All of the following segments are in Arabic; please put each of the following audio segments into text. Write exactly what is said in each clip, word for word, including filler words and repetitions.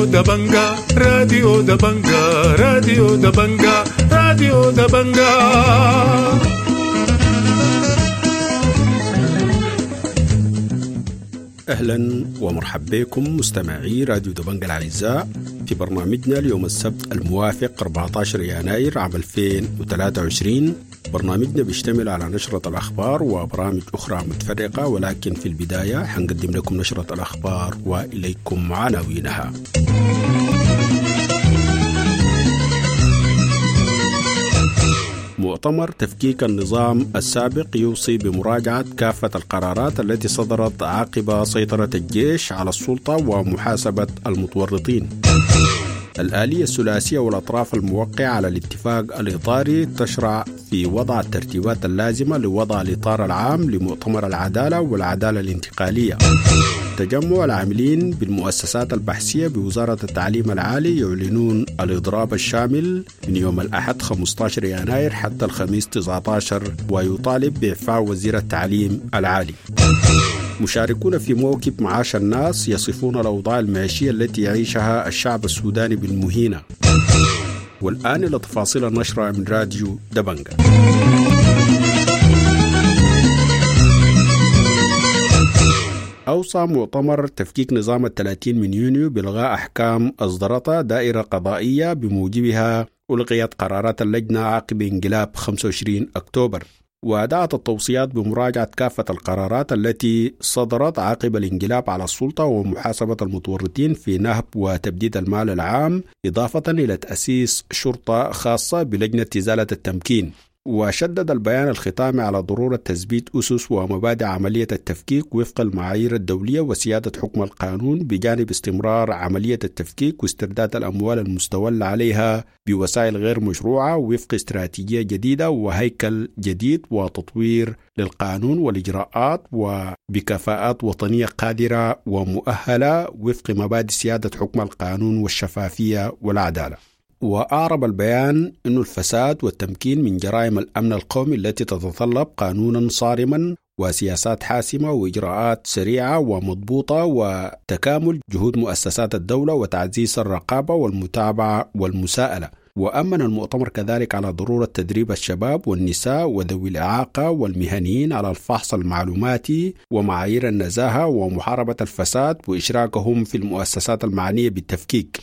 راديو دبنجا راديو دبنجا راديو دبنجا راديو دبنجا. أهلا ومرحبا بكم مستمعي راديو دبنجا الأعزاء في برنامجنا اليوم السبت الموافق أربعة عشر يناير عام ألفين وثلاثة وعشرين. برنامجنا بيشتمل على نشرة الأخبار وبرامج أخرى متفرقة، ولكن في البداية حنقدم لكم نشرة الأخبار وإليكم عناوينها. مؤتمر تفكيك النظام السابق يوصي بمراجعة كافة القرارات التي صدرت عقب سيطرة الجيش على السلطة ومحاسبة المتورطين. الآلية الثلاثية والأطراف الموقعة على الاتفاق الإطاري تشرع في وضع الترتيبات اللازمة لوضع الإطار العام لمؤتمر العدالة والعدالة الانتقالية. تجمع العاملين بالمؤسسات البحثية بوزارة التعليم العالي يعلنون الإضراب الشامل من يوم الأحد خمسة عشر يناير حتى الخميس تسعة عشر، ويطالب بإعفاء وزير التعليم العالي. مشاركون في موكب معاش الناس يصفون الأوضاع المعيشية التي يعيشها الشعب السوداني بالمهينة. والآن إلى تفاصيل النشرة من راديو دبنجا. أوصى مؤتمر تفكيك نظام الثلاثين من يونيو بإلغاء أحكام أصدرتها دائرة قضائية بموجبها ألغيت قرارات اللجنة عقب انقلاب خمسة وعشرين أكتوبر. ودعت التوصيات بمراجعة كافة القرارات التي صدرت عقب الانقلاب على السلطة ومحاسبة المتورطين في نهب وتبديد المال العام، إضافة إلى تأسيس شرطة خاصة بلجنة إزالة التمكين. وشدد البيان الختامي على ضرورة تثبيت أسس ومبادئ عملية التفكيك وفق المعايير الدولية وسيادة حكم القانون، بجانب استمرار عملية التفكيك واسترداد الأموال المستولى عليها بوسائل غير مشروعة وفق استراتيجية جديدة وهيكل جديد وتطوير للقانون والإجراءات وبكفاءات وطنية قادرة ومؤهلة وفق مبادئ سيادة حكم القانون والشفافية والعدالة. وأعرب البيان أن الفساد والتمكين من جرائم الأمن القومي التي تتطلب قانونا صارما وسياسات حاسمة وإجراءات سريعة ومضبوطة وتكامل جهود مؤسسات الدولة وتعزيز الرقابة والمتابعة والمساءلة. وأمن المؤتمر كذلك على ضرورة تدريب الشباب والنساء وذوي الإعاقة والمهنيين على الفحص المعلوماتي ومعايير النزاهة ومحاربة الفساد وإشراكهم في المؤسسات المعنية بالتفكيك.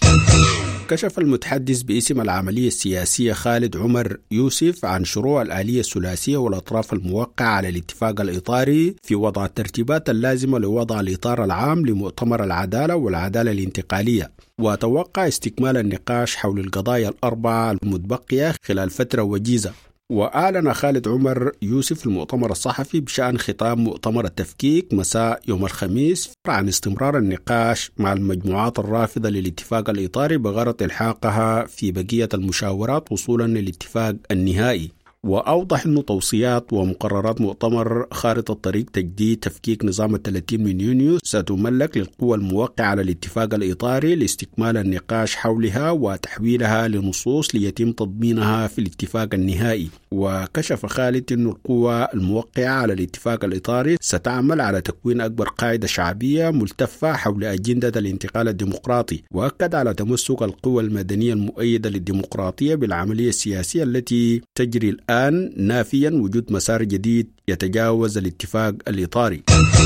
كشف المتحدث باسم العملية السياسية خالد عمر يوسف عن شروع الآلية الثلاثية والأطراف الموقعة على الاتفاق الإطاري في وضع الترتيبات اللازمة لوضع الإطار العام لمؤتمر العدالة والعدالة الانتقالية. وتوقع استكمال النقاش حول القضايا الأربعة المتبقية خلال فترة وجيزة. وأعلن خالد عمر يوسف المؤتمر الصحفي بشأن ختام مؤتمر التفكيك مساء يوم الخميس عن استمرار النقاش مع المجموعات الرافضة للاتفاق الإطاري بغرض إلحاقها في بقية المشاورات وصولا للاتفاق النهائي. وأوضح أن توصيات ومقررات مؤتمر خارطة طريق تجديد تفكيك نظام الثلاثين من يونيو ستملك للقوى الموقعة على الاتفاق الإطاري لاستكمال النقاش حولها وتحويلها لنصوص ليتم تضمينها في الاتفاق النهائي. وكشف خالد أن القوى الموقعة على الاتفاق الإطاري ستعمل على تكوين أكبر قاعدة شعبية ملتفة حول أجندة الانتقال الديمقراطي، وأكد على تمسك القوى المدنية المؤيدة للديمقراطية بالعملية السياسية التي تجري الآن، نافيا وجود مسار جديد يتجاوز الاتفاق الإطاري.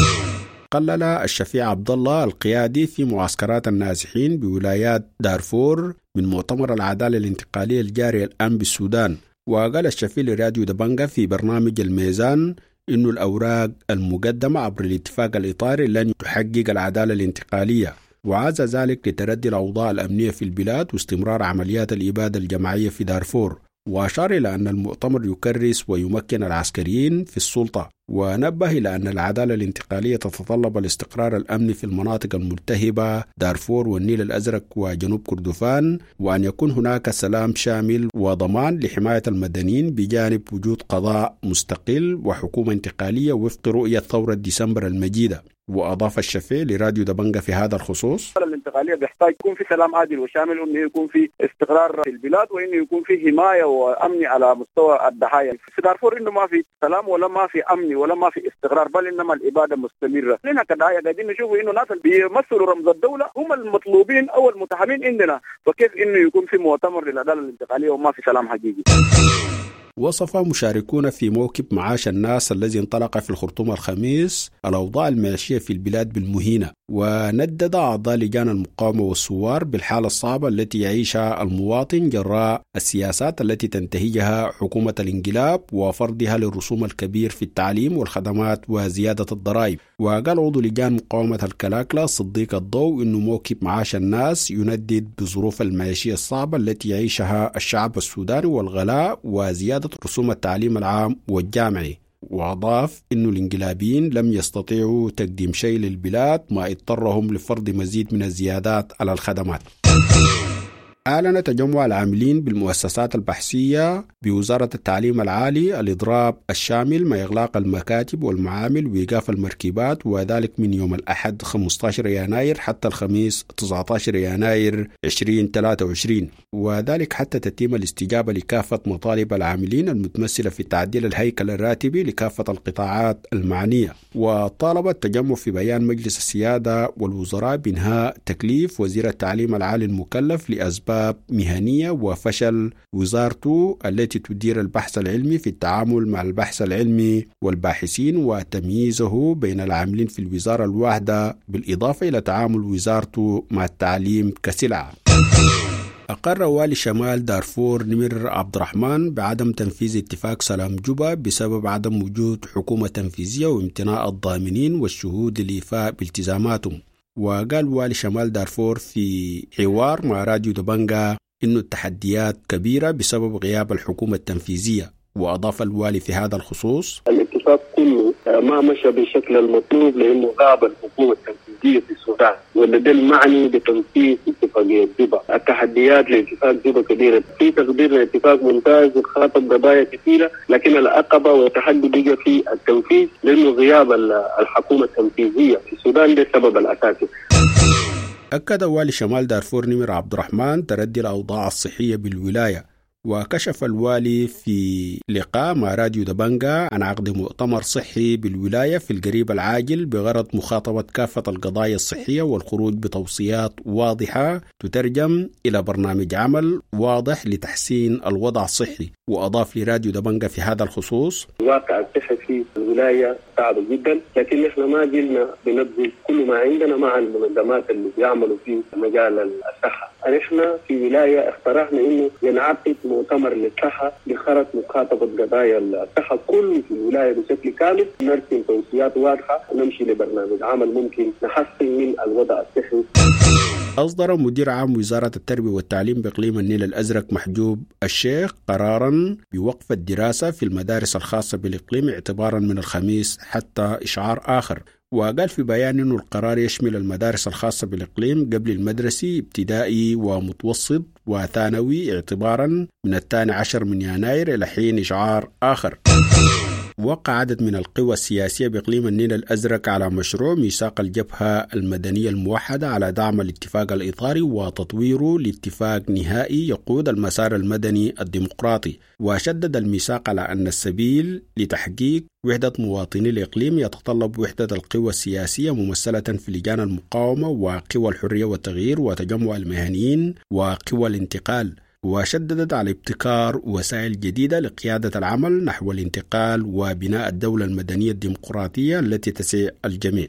قلل الشفيع عبد الله القيادي في معسكرات النازحين بولايات دارفور من مؤتمر العدالة الانتقالية الجاري الآن بالسودان. وقال الشفيع لراديو دبنجا في برنامج الميزان إنه الأوراق المقدمة عبر الاتفاق الإطاري لن تحقق العدالة الانتقالية، وعاز ذلك لتردي الأوضاع الأمنية في البلاد واستمرار عمليات الإبادة الجماعية في دارفور. وأشار إلى أن المؤتمر يكرس ويمكن العسكريين في السلطة، ونبه إلى أن العدالة الانتقالية تتطلب الاستقرار الأمني في المناطق الملتهبة دارفور والنيل الأزرق وجنوب كردفان، وأن يكون هناك سلام شامل وضمان لحماية المدنيين بجانب وجود قضاء مستقل وحكومة انتقالية وفق رؤية ثورة ديسمبر المجيدة. وأضاف الشفيع لراديو دبنجة في هذا الخصوص: الانتقالية بيحتاج يكون في سلام عادل وشامل، وإنه يكون في استقرار في البلاد، وإنه يكون في حماية وأمن على مستوى الضحايا. في دارفور إنه ما في سلام ولا ما في أمن ولا ما في استقرار، بل إنما الإبادة مستمرة. لنا كضحايا قاعدين نشوفوا إنه ناس بيمثلوا رمز الدولة هم المطلوبين أو المتهمين عندنا، فكيف إنه يكون في مؤتمر للعدالة الانتقالية وما في سلام حقيقي؟ وصف مشاركون في موكب معاش الناس الذي انطلق في الخرطوم الخميس الأوضاع المعيشية في البلاد بالمهينة، وندد أعضاء لجان المقاومة والثوار بالحالة الصعبة التي يعيشها المواطن جراء السياسات التي تنتهجها حكومة الانقلاب وفرضها للرسوم الكبير في التعليم والخدمات وزيادة الضرائب. وقال عضو لجان مقاومة الكلاكلا صديق الضوء إنه موكب معاش الناس يندد بظروف المعيشية الصعبة التي يعيشها الشعب السوداني والغلاء وزيادة رسوم التعليم العام والجامعي. وأضاف إنه الانقلابيين لم يستطيعوا تقديم شيء للبلاد ما اضطرهم لفرض مزيد من الزيادات على الخدمات. أعلن تجمع العاملين بالمؤسسات البحثية بوزارة التعليم العالي الإضراب الشامل مع إغلاق المكاتب والمعامل وإيقاف المركبات، وذلك من يوم الأحد خمسة عشر يناير حتى الخميس تسعة عشر يناير ألفين وثلاثة وعشرين، وذلك حتى تتم الاستجابة لكافة مطالب العاملين المتمثلة في تعديل الهيكل الراتبي لكافة القطاعات المعنية. وطالب التجمع في بيان مجلس السيادة والوزراء بإنهاء تكليف وزير التعليم العالي المكلف لأسباب مهنية وفشل وزارته التي تدير البحث العلمي في التعامل مع البحث العلمي والباحثين وتمييزه بين العاملين في الوزارة الواحدة، بالإضافة إلى تعامل وزارته مع التعليم كسلعة. أقر والي شمال دارفور نمر عبد الرحمن بعدم تنفيذ اتفاق سلام جوبا بسبب عدم وجود حكومة تنفيذية وامتناع الضامنين والشهود للإيفاء بالتزاماتهم. وقال والي شمال دارفور في حوار مع راديو دبنجة إنه التحديات كبيرة بسبب غياب الحكومة التنفيذية. وأضاف الوالي في هذا الخصوص: الاتفاق كله ما مشى بالشكل المطلوب لأنه غاب الحكومة التنفيذية في السودان، والذي المعني بتنفيذ اتفاقية جوبا. التحديات لاتفاق جوبا كبيرة، في تقدير الاتفاق ممتاز وخاطب قضايا كثيرة، لكن العقبة والتحدي بقى في التنفيذ لأنه غياب الحكومة التنفيذية في السودان ده السبب الأساسي. أكد والي شمال دارفور نمر عبد الرحمن تردي الأوضاع الصحية بالولاية. وكشف الوالي في لقاء مع راديو دبنجة عن عقد مؤتمر صحي بالولاية في القريب العاجل بغرض مخاطبة كافة القضايا الصحية والخروج بتوصيات واضحة تترجم إلى برنامج عمل واضح لتحسين الوضع الصحي. وأضاف لراديو دبنجة في هذا الخصوص: الواقع الصحي في الولاية صعب جدا، لكن احنا ما زلنا بنبذل كل ما عندنا مع المنظمات اللي بيعملوا في مجال الصحة. احنا في ولاية اقترحنا انه ينعقد مؤتمر للصحة بخرط مخاطبة قضايا الصحة كل في الولاية بشكل كامل، نرسم توصيات واضحة ونمشي لبرنامج عمل ممكن نحسن من الوضع الصحي. أصدر مدير عام وزارة التربية والتعليم بإقليم النيل الأزرق محجوب الشيخ قراراً بوقف الدراسة في المدارس الخاصة بالإقليم اعتباراً من الخميس حتى إشعار آخر. وقال في بيان أنه القرار يشمل المدارس الخاصة بالإقليم قبل المدرسي ابتدائي ومتوسط وثانوي اعتباراً من الثاني عشر من يناير إلى حين إشعار آخر. وقع عدد من القوى السياسية بإقليم النيل الأزرق على مشروع ميثاق الجبهة المدنية الموحدة على دعم الاتفاق الإطاري وتطويره لاتفاق نهائي يقود المسار المدني الديمقراطي. وشدد الميثاق على أن السبيل لتحقيق وحدة مواطني الإقليم يتطلب وحدة القوى السياسية ممثلة في لجان المقاومة وقوى الحرية والتغيير وتجمع المهنيين وقوى الانتقال. وشددت على ابتكار وسائل جديدة لقيادة العمل نحو الانتقال وبناء الدولة المدنية الديمقراطية التي تسع الجميع.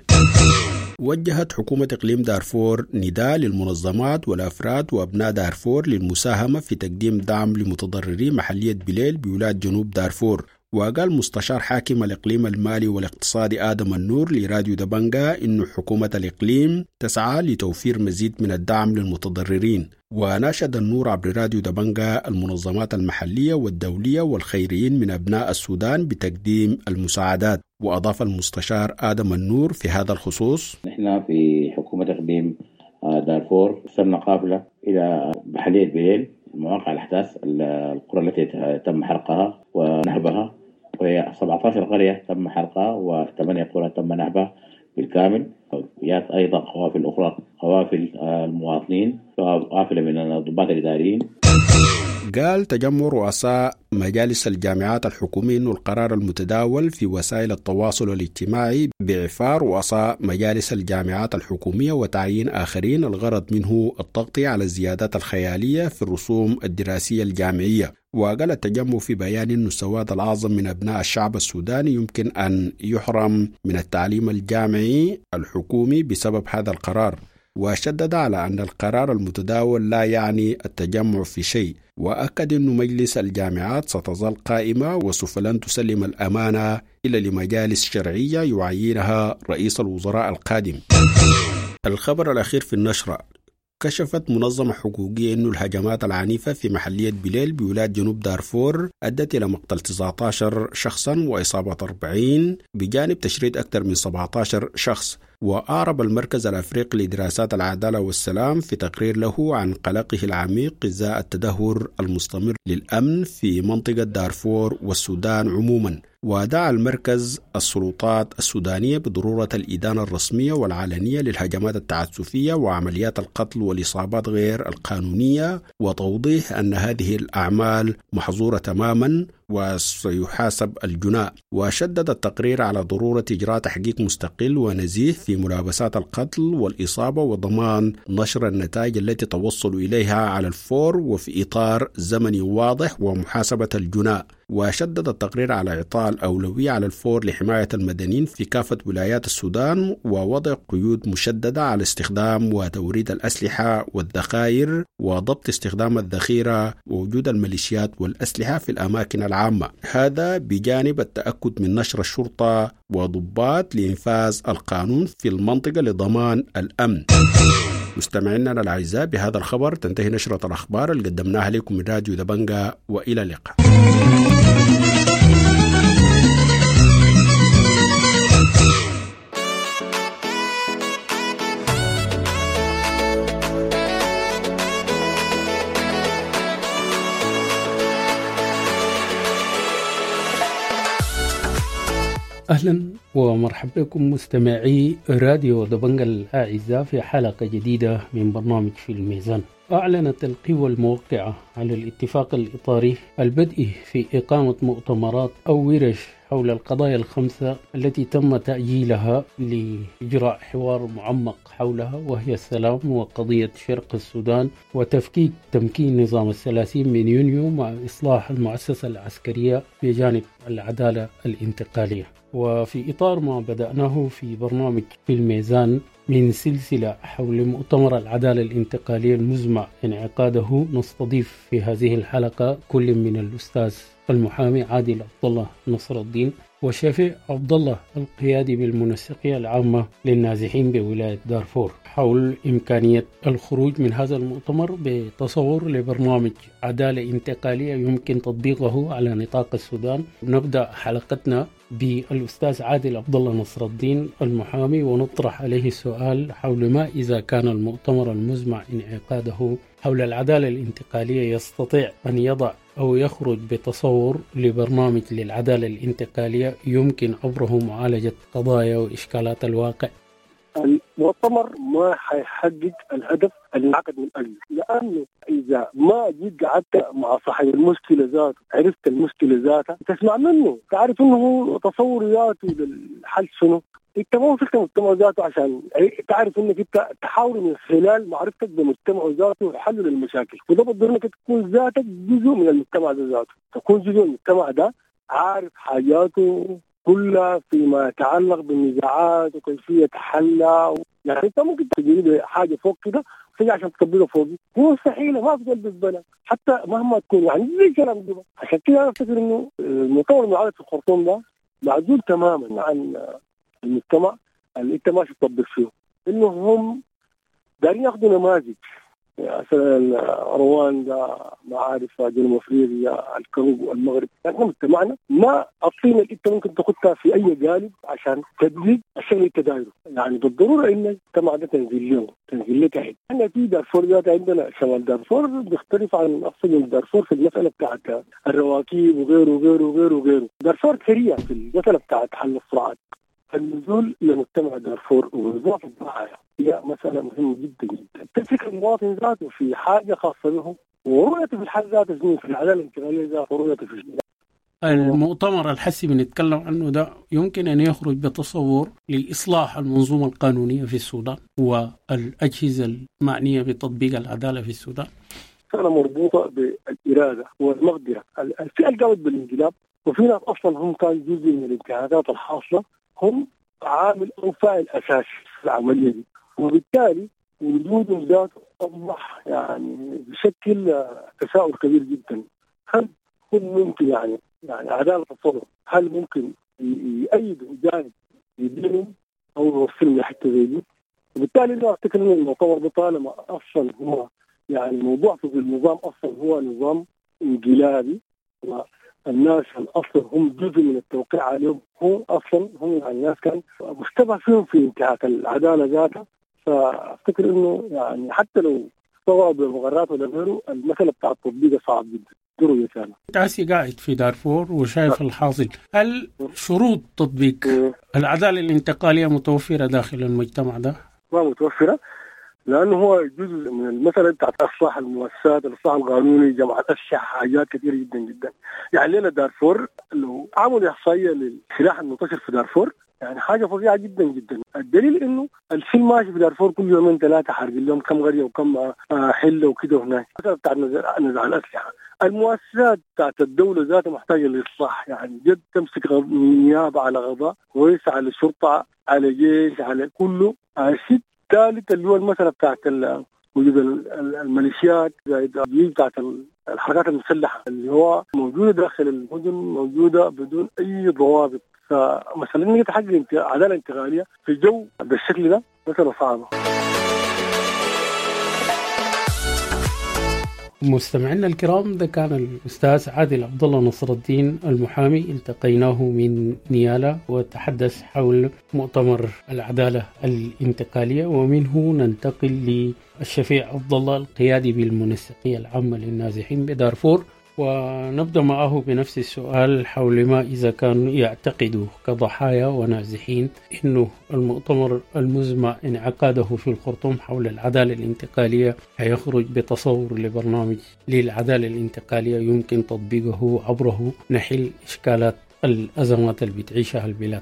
وجهت حكومة إقليم دارفور نداء للمنظمات والأفراد وأبناء دارفور للمساهمة في تقديم دعم لمتضرري محلية بليل بولاية جنوب دارفور. وقال مستشار حاكم الإقليم المالي والاقتصادي آدم النور لراديو دبنجة إنه حكومة الإقليم تسعى لتوفير مزيد من الدعم للمتضررين. وناشد النور عبر راديو دبنجة المنظمات المحلية والدولية والخيريين من أبناء السودان بتقديم المساعدات. وأضاف المستشار آدم النور في هذا الخصوص: نحن في حكومة إقليم دارفور صرنا قافلة إلى محلية بليل مواقع الأحداث القرى التي تم حرقها ونهبها، وهي سبعة عشر قرية تم حرقها وثمانية قرى تم نهبها بالكامل، ويات أيضا قوافل أخرى، قوافل المواطنين، قافلة من الضباط الإداريين. قال تجمع رؤساء مجالس الجامعات الحكومية إنه القرار المتداول في وسائل التواصل الاجتماعي بإعفاء رؤساء مجالس الجامعات الحكومية وتعيين آخرين الغرض منه التغطية على الزيادات الخيالية في الرسوم الدراسية الجامعية. وقال التجمع في بيان أن السواد الأعظم من أبناء الشعب السوداني يمكن أن يحرم من التعليم الجامعي الحكومي بسبب هذا القرار، وشدد على أن القرار المتداول لا يعني التجمع في شيء، وأكد أن مجلس الجامعات ستظل قائمة وسوف لن تسلم الأمانة إلا لمجالس شرعية يعينها رئيس الوزراء القادم. الخبر الأخير في النشرة: كشفت منظمة حقوقية أن الهجمات العنيفة في محلية بليل بولاية جنوب دارفور أدت إلى مقتل تسعة عشر شخصا وإصابة أربعين بجانب تشريد أكثر من سبعة عشر شخص. وأعرب المركز الأفريقي لدراسات العدالة والسلام في تقرير له عن قلقه العميق إزاء التدهور المستمر للأمن في منطقة دارفور والسودان عموما. ودعا المركز السلطات السودانية بضرورة الإدانة الرسمية والعلنية للهجمات التعسفية وعمليات القتل والإصابات غير القانونية، وتوضيح أن هذه الأعمال محظورة تماما وسيحاسب الجناء. وشدد التقرير على ضرورة إجراء تحقيق مستقل ونزيه في ملابسات القتل والإصابة وضمان نشر النتائج التي توصلوا إليها على الفور وفي إطار زمني واضح ومحاسبة الجناء. وشدد التقرير على إعطاء الأولوية على الفور لحماية المدنيين في كافة ولايات السودان ووضع قيود مشددة على استخدام وتوريد الأسلحة والذخائر وضبط استخدام الذخيرة ووجود الميليشيات والأسلحة في الأماكن العامة، هذا بجانب التأكد من نشر الشرطة وضباط لإنفاذ القانون في المنطقة لضمان الأمن. مستمعينا الأعزاء، بهذا الخبر تنتهي نشرة الأخبار اللي قدمناها لكم من راديو دبنجة، وإلى اللقاء. أهلا ومرحبا بكم مستمعي راديو دبنجة الأعزاء في حلقة جديدة من برنامج في الميزان. أعلنت القوى الموقعة على الاتفاق الإطاري البدء في إقامة مؤتمرات أو ورش حول القضايا الخمسة التي تم تأجيلها لإجراء حوار معمق حولها، وهي السلام وقضية شرق السودان وتفكيك تمكين نظام الثلاثين من يونيو مع إصلاح المؤسسة العسكرية بجانب العدالة الانتقالية. وفي إطار ما بدأناه في برنامج في الميزان من سلسلة حول مؤتمر العدالة الانتقالية المزمع انعقاده، نستضيف في هذه الحلقة كل من الأستاذ المحامي عادل عبد الله نصر الدين وشفيع عبد الله القيادي بالمنسقية العامة للنازحين بولاية دارفور حول إمكانية الخروج من هذا المؤتمر بتصور لبرنامج عدالة انتقالية يمكن تطبيقه على نطاق السودان. نبدأ حلقتنا بالأستاذ عادل عبد الله نصر الدين المحامي ونطرح عليه السؤال حول ما إذا كان المؤتمر المزمع انعقاده حول العدالة الانتقالية يستطيع أن يضع أو يخرج بتصور لبرنامج للعدالة الانتقالية يمكن عبره معالجة قضايا وإشكالات الواقع. المؤتمر ما حيحقق الهدف اللي انعقد من أجله، لأنه إذا ما جيت قعدت مع صاحب المشكلة ذاته عرفت المشكلة ذاتها تسمع منه، تعرف إنه تصورياته للحل شنو، انت ما وصلت للمجتمع ذاته عشان تعرف انك انت تحاول من خلال معرفتك بمجتمع ذاته حل للمشاكل، وده بده انك تكون ذاتك جزء من المجتمع ذاته، تكون جزء من المجتمع ده عارف حاجاته كلها فيما يتعلق بالنزاعات وكيفية حلها. يعني انت ممكن تجيب حاجة فوق كده تيجي عشان تكبرها فوق، هو مستحيل ما في قلب الزبالة حتى مهما تكون، يعني زي الكلام ده. عشان كده انا افتكر انه المؤتمر المعارض في الخرطوم ده معزول تماما عن المجتمع اللي انت ماشي تطبق فيه، انه هم دارين ياخذوا نماذج مثلا رواندا، معارف جنوب افريقيا، الكونغو، المغرب. يعني مجتمعنا ما الطين اللي انت ممكن تاخذها في اي قالب عشان تدلي الشيء اللي انت دايره، يعني بالضروره ان المجتمع ده تنزيل له تنزيل له تحت. احنا في دارفور ذات عندنا شمال دارفور بيختلف عن اقصى من دارفور في المساله بتاعت الرواكب وغيره وغيره وغيره وغيره. دارفور سريع في المساله بتاعت حل الصراعات، النزول لمجتمع دارفور ووظائف الضحايا هي مسألة مهمة جدا جدا. تفكر المواطن ذاته في حاجة خاصة به ورؤيته في الحال ذاته في العدالة الانتقالية ذاته ورؤيته في الشيء. المؤتمر الحسي بنتكلم عنه ده يمكن أن يخرج بتصور لإصلاح المنظومة القانونية في السودان والأجهزة المعنية بتطبيق العدالة في السودان. أنا مربوطة بالإرادة والمقدرة. الفئة اللي قامت بالانقلاب وفي ناس أصلا هم كانوا جزء من الانتهاكات الحاصلة هم عامل أو فاعل أساسي في العملية دي، وبالتالي وجودهم ذاته أصبح يعني بشكل تساؤل كبير جدا. هل هو ممكن يعني يعني عدالة الصدر هل ممكن يأيدوا جانب يدينهم أو يوصلهم لحتة زي دي؟ وبالتالي أنا أفتكر إن المؤتمر ده طالما أصلا هو يعني موضوع في النظام أصلا هو نظام انقلابي والناس أصلا هم جزء من التوقيع عليهم، هم أصلا هم يعني الناس كان مشتبه فيهم في انتهاك العدالة ذاتها. فأفتكر إنه يعني حتى لو سواء بالمغرات ولا غيره المسألة بتاع التطبيق صعب جدا. أنت عسي قاعد في دارفور وشايف الحاصل، هل شروط تطبيق العدالة الانتقالية متوفرة داخل المجتمع ده؟ ما متوفرة لأنه هو جزء من المسألة بتاعت إصلاح المؤسسات، الإصلاح القانوني، جمع أشياء حاجات كثيرة جدا جدا. يعني لنا دارفور لو عملوا إحصائية للسلاح المنتشر في دارفور يعني حاجة فظيعة جدا جدا. الدليل إنه الفيلم ماشي في دارفور كل يومين ثلاثة حرق اليوم كم قرية وكم حلة وكده هناك. المسألة بتاعت نزع الأسلحة، المؤسسات بتاعت الدولة ذاتها محتاجة للإصلاح، يعني جد تمسك نيابة على قضاء كويس، على شرطة، على جيش، على كله. الشيء الثالث اللي هو المسألة بتاعت وجود الميليشيات بتاعت الحركات المسلحة اللي هو موجودة داخل المدن، موجودة بدون أي ضوابط. فمثلا إنك تحقق عدالة انتقالية في جو بالشكل ده مسألة صعبة. مستمعينا الكرام، ده كان الأستاذ عادل عبد الله نصر الدين المحامي، التقيناه من نيالا وتحدث حول مؤتمر العدالة الانتقالية. ومنه ننتقل للشفيع عبد الله القيادي بالمنسقية العامة للنازحين بدارفور، ونبدأ معه بنفس السؤال حول ما إذا كانوا يعتقدوا كضحايا ونازحين إنه المؤتمر المزمع انعقاده في الخرطوم حول العدالة الانتقالية هيخرج بتصور لبرنامج للعدالة الانتقالية يمكن تطبيقه عبره نحل إشكالات الأزمات اللي بتعيشها البلاد.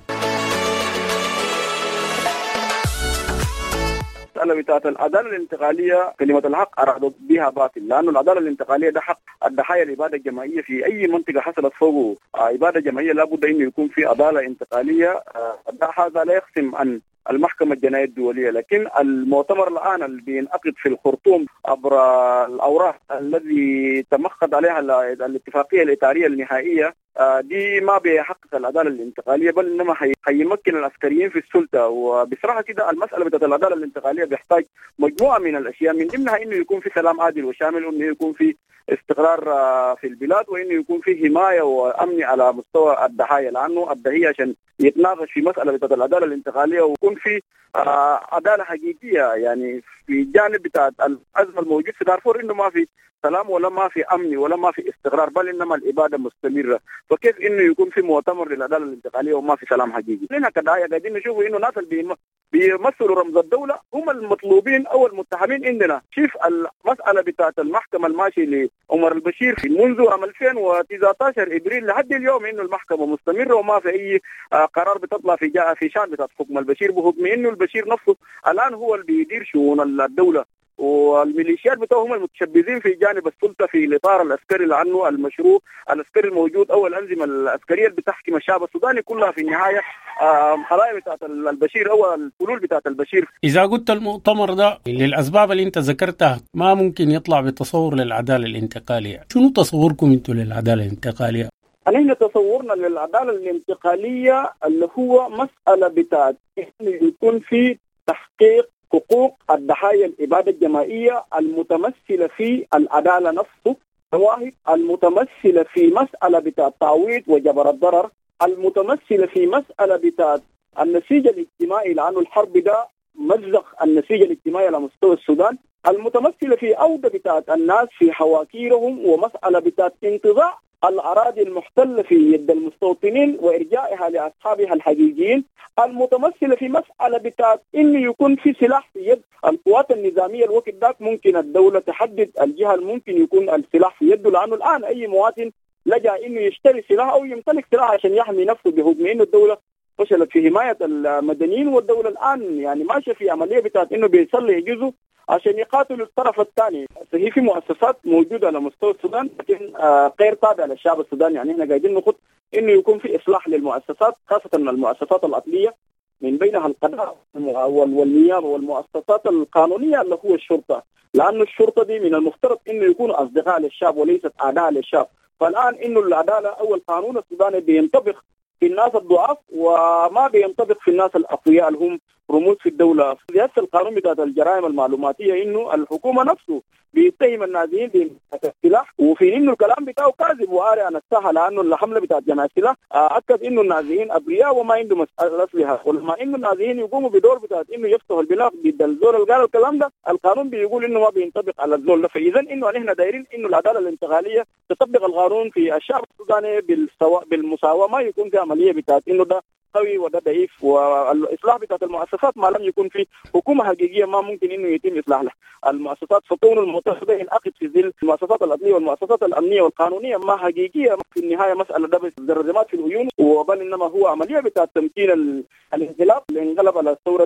المسألة بتاعت العدالة الانتقالية كلمة الحق أرادوا بها باطل، لأنه العدالة الانتقالية ده حق الضحايا الإبادة الجماعية في أي منطقة حصلت فوقه إبادة جماعية لابد أن يكون في عدالة انتقالية. هذا لا يقسم عن المحكمة الجنائية الدولية، لكن المؤتمر الآن اللي بينعقد في الخرطوم عبر الأوراق الذي تمخض عليها الاتفاقية الإطارية النهائية دي ما بيحقق العدالة الانتقالية، بل إنما حيمكن العسكريين في السلطة. وبصراحة كده المسألة بتاعت العدالة الانتقالية بيحتاج مجموعة من الأشياء، من ضمنها إنه يكون في سلام عادل وشامل، وإنه يكون في استقرار في البلاد، وإنه يكون في حماية وأمن على مستوى الضحايا، لأنه الضحية عشان يتناقش في مسألة بتاعت العدالة الانتقالية ويكون في عدالة حقيقية يعني في جانب بتاعت الأزمة الموجود في دارفور، إنه ما في سلام ولا ما في أمن ولا ما في استقرار، بل إنما الإبادة مستمرة. فكيف إنه يكون في مؤتمر للعدالة الانتقالية وما في سلام حقيقي؟ لنا كداعية قاعدين نشوفوا إنه ناس اللي بيمثلوا رمز الدولة هم المطلوبين أو المتهمين عندنا. شوف المسألة بتاعت المحكمة الماشي لعمر البشير منذ عام ألفين وتسعة عشر إبريل لحد اليوم، إنه المحكمة مستمرة وما في أي قرار بتطلع في جاء في شان بتاعت حكم البشير، بحكم إنه البشير نفسه الآن هو اللي بيدير شؤون الدولة، والميليشيات بتوعهم المتشبثين في جانب السلطة في الإطار العسكري، لأنه المشروع العسكري الموجود أو الأنظمة العسكرية اللي بتحكم الشعب السوداني كلها في النهاية خلايا بتاعت البشير أو الفلول بتاعت البشير. إذا قلت المؤتمر ده للأسباب اللي أنت ذكرتها ما ممكن يطلع بتصور للعدالة الانتقالية، شنو تصوركم أنتم للعدالة الانتقالية؟ نحن تصورنا للعدالة الانتقالية اللي هو مسألة بتاعت يكون في تحقيق حقوق الضحايا الإبادة الجماعية المتمثلة في العدالة نفسه، واحد المتمثلة في مسألة بتاع التعويض وجبر الضرر، المتمثلة في مسألة بتاع النسيج الاجتماعي لأنه الحرب ده مزق النسيج الاجتماعي على مستوى السودان، المتمثلة في عودة بتاع الناس في حواكيرهم، ومسألة بتاع انتظار الأراضي المحتلة في يد المستوطنين وإرجائها لأصحابها الحقيقيين، المتمثلة في مسألة بتاعت إنه يكون في سلاح في يد القوات النظامية. الوقت ذاك ممكن الدولة تحدد الجهة الممكن يكون السلاح في يده، لأنه الآن أي مواطن لجأ إنه يشتري سلاح أو يمتلك سلاح عشان يحمي نفسه بحكم إنه الدولة فشلت في حماية المدنيين، والدولة الآن يعني ماشية في عملية بتاعت إنه بيصلح جزء عشان يقاتلوا الطرف الثاني. صحيح في مؤسسات موجودة على مستوى السودان لكن آه غير تابعة للشعب السوداني، يعني احنا قاعدين نخط إنه يكون في إصلاح للمؤسسات، خاصة المؤسسات العقلية من بينها القضاء والنيابة والمؤسسات القانونية اللي هو الشرطة، لأن الشرطة دي من المفترض إنه يكونوا أصدقاء للشعب وليست أعداء للشعب. فالآن إنه العدالة أو القانون السوداني بينطبق في الناس الضعاف وما بينطبق في الناس الأقوياء اللي هم رموز في الدولة. سياسة القانون بتاعت الجرائم المعلوماتية إنه الحكومة نفسه بيتهم النازحين بإمتلاك السلاح، وفي إنه الكلام بتاعه كاذب وقارئ عن الساحة، لأنه الحملة بتاعت جماعة السلاح أكد إنه النازحين أبرياء وما عندهم أسلحة، ولما إنه النازحين يقوموا بدور بتاعت إنه يفتحوا البلاغ ضد الزول اللي قال الكلام ده، القانون بيقول إنه ما بينطبق على الزول ده. فإذا إنه نحن دايرين إنه العدالة الانتقالية تطبق القانون في الشعب السوداني بالسواء بالمساواة، ما يكون في عملية بتاعت إنه ده قوي وده ضعيف، والإصلاح بتاعت المؤسسات ما لم يكون في حكومة حقيقية ما ممكن إنه يتم إصلاح له. المؤسسات فتكون المتحدة ينعقد في ظل المؤسسات الأمنية والمؤسسات الأمنية والقانونية ما حقيقية، في النهاية مسألة ده بس زرزمات في العيون، وبل إنما هو عملية بتاعت تمكين الانقلاب اللي انقلب على ثورة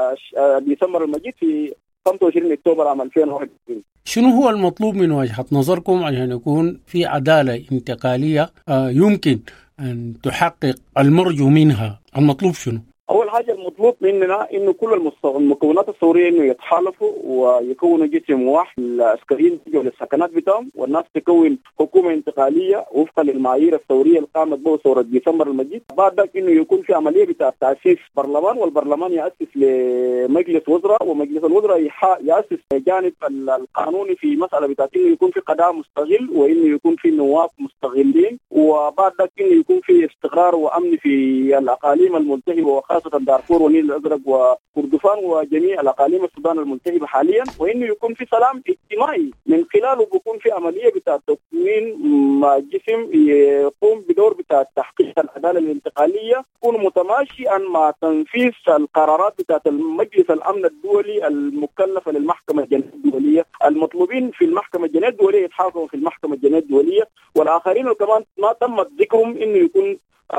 ديسمبر المجيد في خمسة وعشرين أكتوبر عام ألفين وواحد وعشرين. شنو هو المطلوب من وجهة نظركم عشان يكون في عدالة انتقالية يمكن أن تحقق المرجو منها؟ المطلوب شنو؟ أول حاجة المطلوب مننا إنه كل المكونات الثورية إنه يتحالفوا ويكونوا جسم واحد، العسكريين يجوا للسكنات بتاعهم والناس تكون حكومة انتقالية وفقا للمعايير الثورية اللي قامت به ثورة ديسمبر المجيد. بعد ذلك إنه يكون في عملية بتاع تأسيس برلمان، والبرلمان يأسس لمجلس وزراء، ومجلس الوزراء يأسس جانب القانوني في مسألة بتاعت إنه يكون في قضاء مستغل وإنه يكون في نواب مستغلين، وبعد ذلك إنه يكون في استقرار وأمن في الأقاليم الملتهبة وخاصة دارفور والنيل الأزرق وكردفان وجميع الأقاليم السودان الملتهبة حاليا، وإنه يكون في سلام اجتماعي من خلاله بيكون في عملية بتاع تكوين جسم يقوم بدور بتاع تحقيق العدالة الانتقالية، يكون متماشيا مع تنفيذ القرارات بتاع المجلس الأمن الدولي المكلفة للمحكمة الجنائية الدولية. المطلوبين في المحكمة الجنائية الدولية يتحاكموا في المحكمة الجنائية الدولية، والآخرين كمان ما تم ذكرهم إنه يكون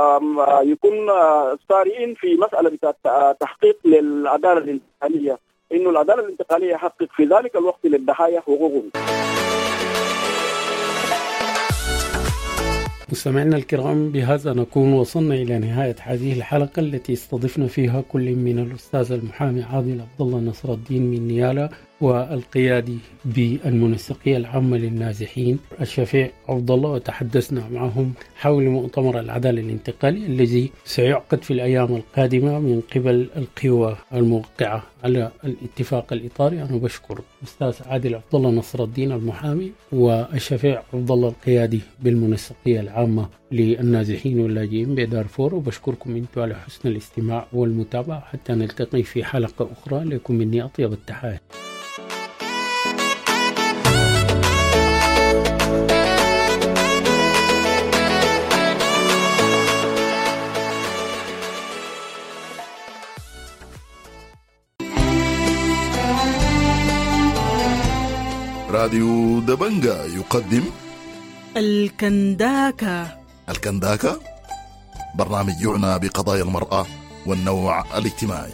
يكون سارعين في مسألة بتاع تحقيق للعدالة الانتقالية، إنه العدالة الانتقالية يحقق في ذلك الوقت للضحايا حقوقهم. مستمعينا الكرام، بهذا نكون وصلنا إلى نهاية هذه الحلقة التي استضفنا فيها كل من الأستاذ المحامي عادل عبد الله نصر الدين من نيالا، والقيادي بالمنسقية العامة للنازحين الشفيع عبد الله، وتحدثنا معهم حول مؤتمر العدالة الانتقالي الذي سيعقد في الأيام القادمة من قبل القوى الموقعة على الاتفاق الإطاري. أنا بشكر أستاذ عادل عبد الله نصر الدين المحامي والشفيع عبد الله القيادي بالمنسقية العامة للنازحين واللاجئين بدارفور، وبشكركم أنتم على حسن الاستماع والمتابعة. حتى نلتقي في حلقة أخرى، لكم مني أطيب التحايا. راديو دبنجا يقدم الكنداكا. الكنداكا برنامج يعنى بقضايا المرأة والنوع الاجتماعي.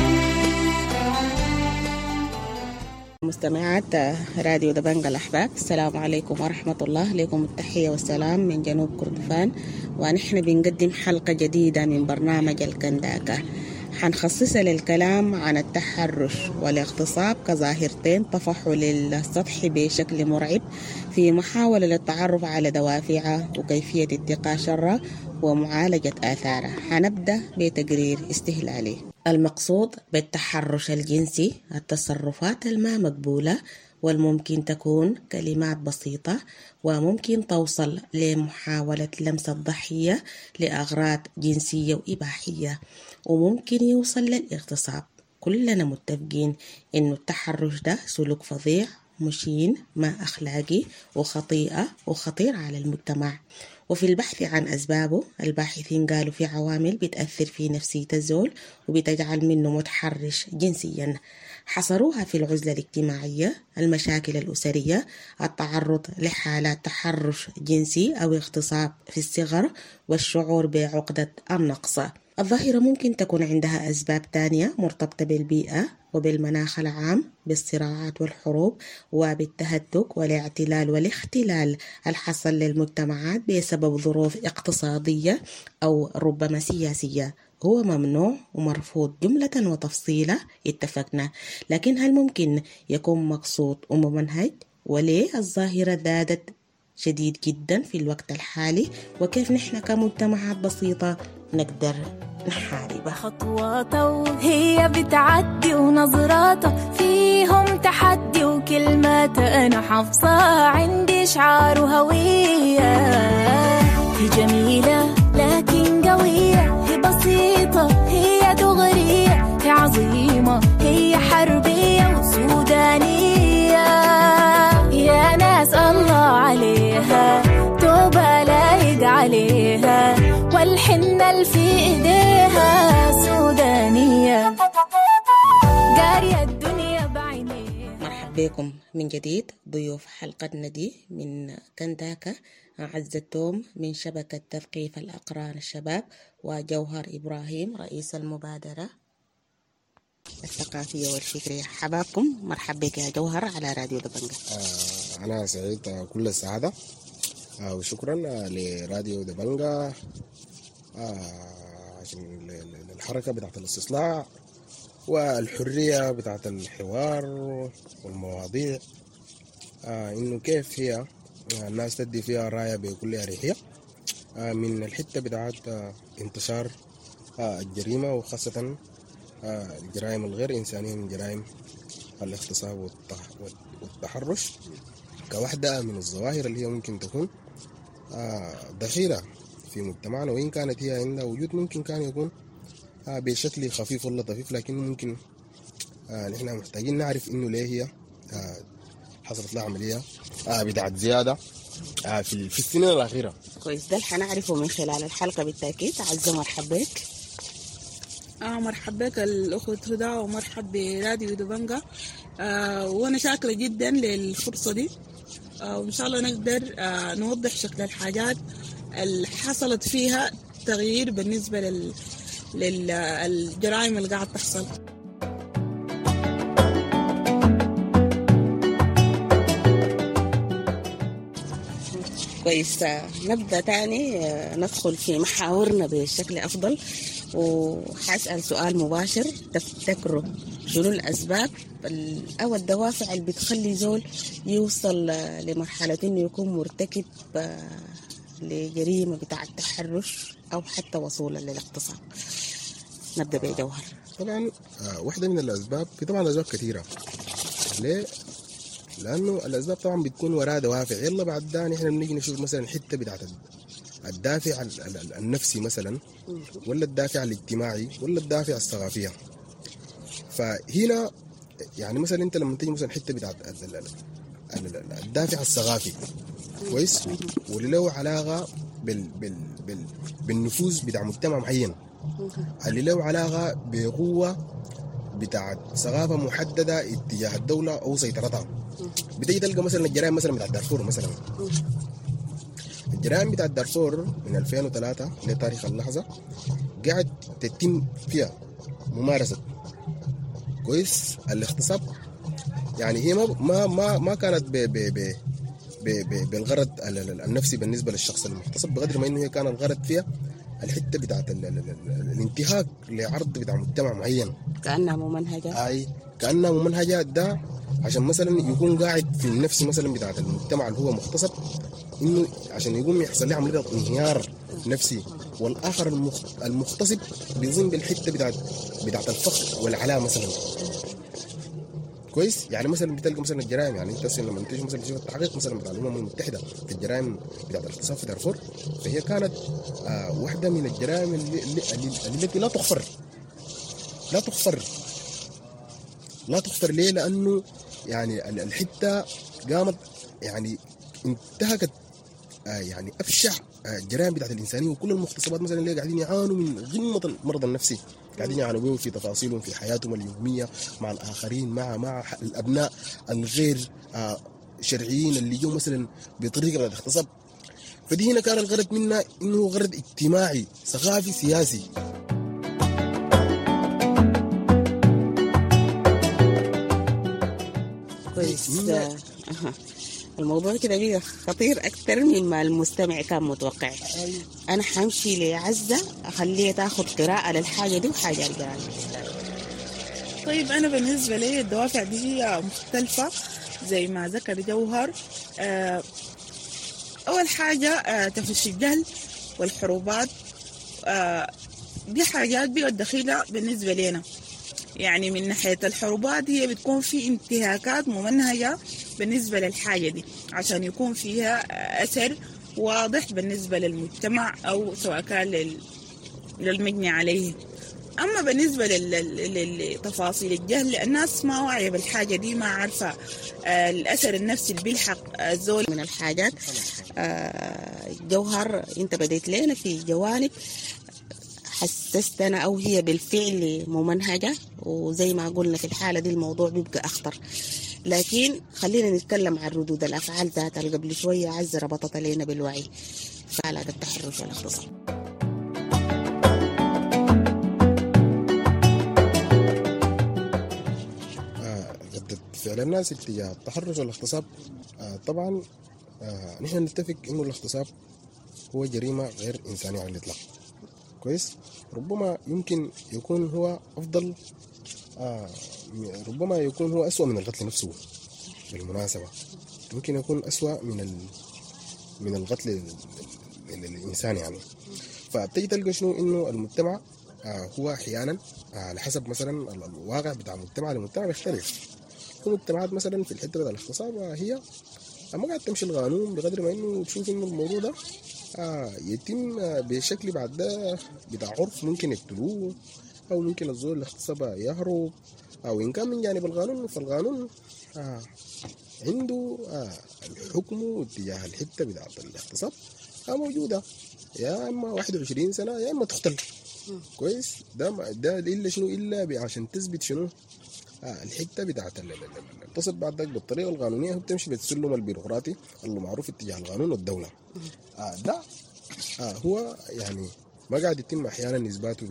مستمعات راديو دبنجا الأحباب، السلام عليكم ورحمة الله. لكم التحية والسلام من جنوب كردفان، ونحن بنقدم حلقة جديدة من برنامج الكنداكا، حنخصصها للكلام عن التحرش والاغتصاب كظاهرتين طفحوا للسطح بشكل مرعب في محاولة للتعرف على دوافعها وكيفية اتقاء شرها ومعالجة آثارها. حنبدأ بتقرير استهلالي. المقصود بالتحرش الجنسي التصرفات الما مقبولة، والممكن تكون كلمات بسيطة، وممكن توصل لمحاولة لمس الضحية لأغراض جنسية وإباحية، وممكن يوصل للاغتصاب. كلنا متفقين إنه التحرش ده سلوك فظيع مشين ما أخلاقي وخطيئة وخطير على المجتمع، وفي البحث عن أسبابه الباحثين قالوا في عوامل بتأثر في نفسية الزول وبتجعل منه متحرش جنسيا، حصروها في العزلة الاجتماعية، المشاكل الأسرية، التعرض لحالات تحرش جنسي أو اغتصاب في الصغر، والشعور بعقدة النقص. الظاهرة ممكن تكون عندها أسباب تانية مرتبطة بالبيئة وبالمناخ العام، بالصراعات والحروب وبالتهتك والاعتلال والاختلال الحصل للمجتمعات بسبب ظروف اقتصادية أو ربما سياسية. هو ممنوع ومرفوض جملة وتفصيلة اتفقنا، لكن هل ممكن يكون مقصود وممنهج؟ وليه الظاهرة زادت شديد جدا في الوقت الحالي؟ وكيف نحن كمجتمعات بسيطة نقدر نحاربها؟ خطواته وهي بتعدي ونظراته فيهم تحدي وكلماته أنا حافظة عندي شعار وهوية. هي جميلة لكن قوية، هي بسيطة هي دغرية، هي عظيمة هي حربية وسودانية. يا ناس الله عليها توبة لايق عليها، والحنة اللي في ايديها سودانية قارية الدنيا بعينيها. مرحبا بكم من جديد ضيوف حلقتنا دي من كنداكا، عزة توم من شبكة تثقيف الأقران الشباب، وجوهر إبراهيم رئيس المبادرة الثقافية والفكرية. حباكم مرحبا بك يا جوهر على راديو دبنجة. آه أنا سعيد كل السعادة آه وشكرا لراديو دبنجة آه عشان الحركة بتاعت الاستصلاح والحرية بتاعت الحوار والمواضيع، آه إنه كيف هي الناس تدي فيها راية بكل أريحية آه من الحتة بتاعت آه انتشار آه الجريمة، وخاصة آه الجرائم الغير إنسانية من جرائم الاغتصاب والتحرش كواحدة من الظواهر اللي هي ممكن تكون آه ضحيرة في مجتمعنا، وإن كانت هي عندها وجود ممكن كان يكون آه بشكل خفيف ولا طفيف، لكن ممكن آه نحن محتاجين نعرف إنه ليه هي آه حصلت لها عملية آه بتاعت زيادة آه في في السنين الأخيرة. كويس، ده حنعرفه من خلال الحلقة بالتأكيد. عزة مرحبا بك. آه مرحبا بك الأخت هدى، ومرحب براديو دبنجة. آه وأنا شاكرة جدا للفرصة دي، آه وإن شاء الله نقدر آه نوضح شكل الحاجات اللي حصلت فيها تغيير بالنسبة لل للجرائم اللي قاعد تحصل. كويس، نبدأ تاني ندخل في محاورنا بشكل أفضل، وحاسأل سؤال مباشر. تفتكروا شنو الأسباب أو الدوافع اللي بتخلي زول يوصل لمرحلة إنه يكون مرتكب لجريمة بتاع التحرش أو حتى وصولا للاغتصاب؟ نبدأ بجوهر. طبعا آه واحدة من الأسباب، في طبعا أسباب كثيرة. ليه؟ لأنه الأسباب طبعا بتكون وراء دوافع. يلا بعد ده نحن بنيجي نشوف مثلا حتة بتاعت الدافع النفسي مثلا، ولا الدافع الاجتماعي، ولا الدافع الثقافية. فهنا يعني مثلا انت لما تيجي مثلا حتة بتاعت الدافع الثقافي كويس، واللي له علاقة بال بال بال بالنفوذ بتاع مجتمع معين، اللي له علاقة بقوة بتاعت ثقافة محددة اتجاه الدولة أو سيطرتها. بتيجي تلقى مثلا الجرائم مثلا بتاعت دارفور مثلا. الجرائم بتاعت دارفور من ألفين وثلاثة لتاريخ اللحظة قاعد تتم فيها ممارسة كويس الاغتصاب. يعني هي ما ما ما, ما كانت ب ب ب ب بالغرض النفسي بالنسبة للشخص المغتصب، بقدر ما إنه هي كان الغرض فيها الحتة بتاعت الانتهاك لعرض بتاع مجتمع معين، كأنها ممنهجة. أي كأنها ممنهجة ده عشان مثلا يكون قاعد في النفس مثلا بتاعت المجتمع اللي هو مغتصب، إنه عشان يقوم يحصل له عملية انهيار نفسي. والآخر المغتصب بيظن بالحتة بتاعت بتاعت الفخر والعلاء مثلا كويس. يعني مثلا بتلقى مثلا الجرائم، يعني انت لما تيجي مثلا تشوف التحقيق مثلا بتاع الامم المتحده في الجرائم بتاعت الاغتصاب في دارفور، فهي كانت آه واحده من الجرائم اللي اللي التي لا تغفر لا تغفر لا تغفر ليه؟ لانه يعني الحته قامت يعني انتهكت آه يعني ابشع الجرائم بتاعت الانسانيه وكل المغتصبات مثلا اللي قاعدين يعانوا من غمه المرض النفسي، قاعدين يعانوا به في تفاصيلهم في حياتهم اليوميه مع الاخرين، مع مع الابناء الغير شرعيين اللي جو مثلا بطريقه الاغتصاب. فدي هنا كان الغرض منها انه غرض اجتماعي ثقافي سياسي. كويس. الموضوع كده بقى خطير أكثر مما المستمع كان متوقع. أنا حمشي لعزة أخليها تاخد قراءة للحاجة دي وحاجة الجرائم. طيب أنا بالنسبة لي الدوافع دي مختلفة زي ما ذكر جوهر. أول حاجة تفشي الجهل والحروبات، دي حاجات بقت دخيلة بالنسبة لنا. يعني من ناحية الحروبات هي بتكون في انتهاكات ممنهجة بالنسبة للحاجة دي عشان يكون فيها أثر واضح بالنسبة للمجتمع أو سواء كان للمجني عليه. أما بالنسبة لتفاصيل الجهل، الناس ما واعية بالحاجة دي، ما عارفة الأثر النفسي اللي بيلحق الزول من الحاجات. جوهر أنت بديت لنا في جوانب حسستنا أو هي بالفعل ممنهجة، وزي ما قلنا في الحالة دي الموضوع بيبقى أخطر. لكن خلينا نتكلم عن ردود الأفعال ذاتها اللي قبل شوية عز ربطت علينا بالوعي في حالات التحرش والاغتصاب. ردة فعل الناس اتجاه التحرش والاغتصاب، آه طبعا آه نحن نتفق إنه الاغتصاب هو جريمة غير إنسانية على الإطلاق. كويس. ربما يمكن يكون هو أفضل، آه ربما يكون هو أسوأ من القتل نفسه بالمناسبة. ممكن يكون أسوأ من ال... من القتل الإنسان يعني. فبتجي تلقى شنو إنه المجتمع آه هو أحيانا على آه حسب مثلا الواقع بتاع المجتمع للمجتمع بيختلف. في مجتمعات مثلا في الحتة بتاع الاغتصاب هي ما قاعد تمشي القانون بقدر ما إنه تشوف إنه الموضوع ده آه يتم آه بشكل بعد ده بتاع عرف، ممكن يقتلوه أو ممكن الزول اللي اغتصب يهرب، أو إن كان من جانب القانون فالقانون آه عنده آه الحكم اتجاه الحتة بتاعت الاغتصاب آه موجودة، يا إما واحد وعشرين سنة يا إما تقتل. كويس. ده ده إلا شنو إلا عشان تثبت شنو آه الحتة بتاعت الاغتصاب بعد ذلك بالطريقة القانونية هو بتمشي بالسلم البيروقراطي اللي معروف اتجاه القانون والدولة. آه ده آه هو يعني ما قاعد يتم أحيانا إثباته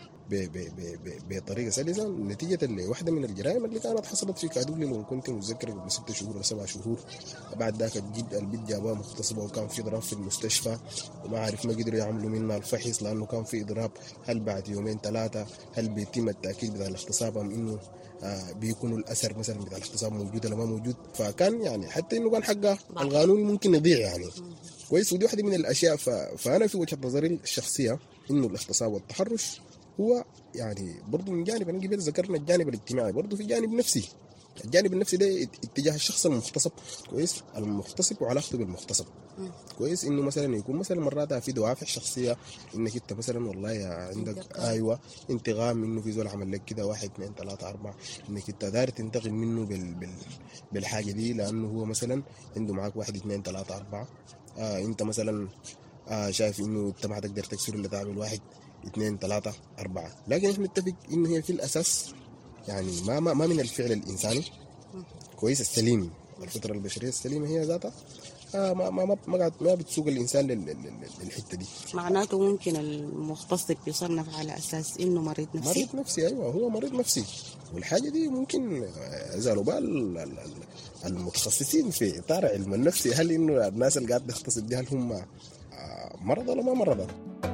ب بطريقه سلسه نتيجه لواحده من الجرائم اللي كانت حصلت في كادولي لو كنت متذكر قبل ست شهور او سبع شهور. بعد ذاك الجد البيت جابوها مغتصبه وكان في اضراب في المستشفى وما عارف ما قدروا يعملوا منها الفحص لانه كان في اضراب. هل بعد يومين ثلاثه هل بيتم التاكيد بتاع الاغتصاب ام انه آه بيكونوا الاثر مثلا بتاع الاغتصاب موجود ولا ما موجود؟ فكان يعني حتى انه كان حقها القانون ممكن يضيع يعني. كويس. ودي واحده من الاشياء. فانا في وجهه نظري الشخصيه انه الاغتصاب والتحرش هو يعني برضو من جانب أنا قبل ذكرنا الجانب الاجتماعي، برضو في جانب نفسي. الجانب النفسي ده اتجاه الشخص المغتصب. كويس. المغتصب وعلاقته بالمغتصب. كويس. انه مثلا يكون مثلا مرات في دوافع شخصيه انك انت مثلا والله عندك ايوه انتقام منه في زول عمل لك كده واحد اثنين ثلاثه اربعه، انك انت داير تنتقم منه بال بال بالحاجه دي لانه هو مثلا عنده معك واحد اثنين ثلاثه اربعه. آه انت مثلا آه شايف انه انت ما حتقدر تكسر الا تعمل واحد اثنين ثلاثة أربعة. لكن إحنا نتفق إنه هي في الأساس يعني ما ما ما من الفعل الإنساني. كويس. السليم الفطرة البشرية السليمة هي ذاتها آه ما ما ما ما, ما بتسوق الإنسان للحتة دي. معناته ممكن المغتصب يصنف على أساس إنه مريض نفسي. مريض نفسي أيوة هو مريض نفسي. والحاجة دي ممكن زالوا بال المتخصصين في إطار علم النفسي هل إنه الناس اللي قاعد تغتصب دي هل هم مرضى ولا ما مرضى.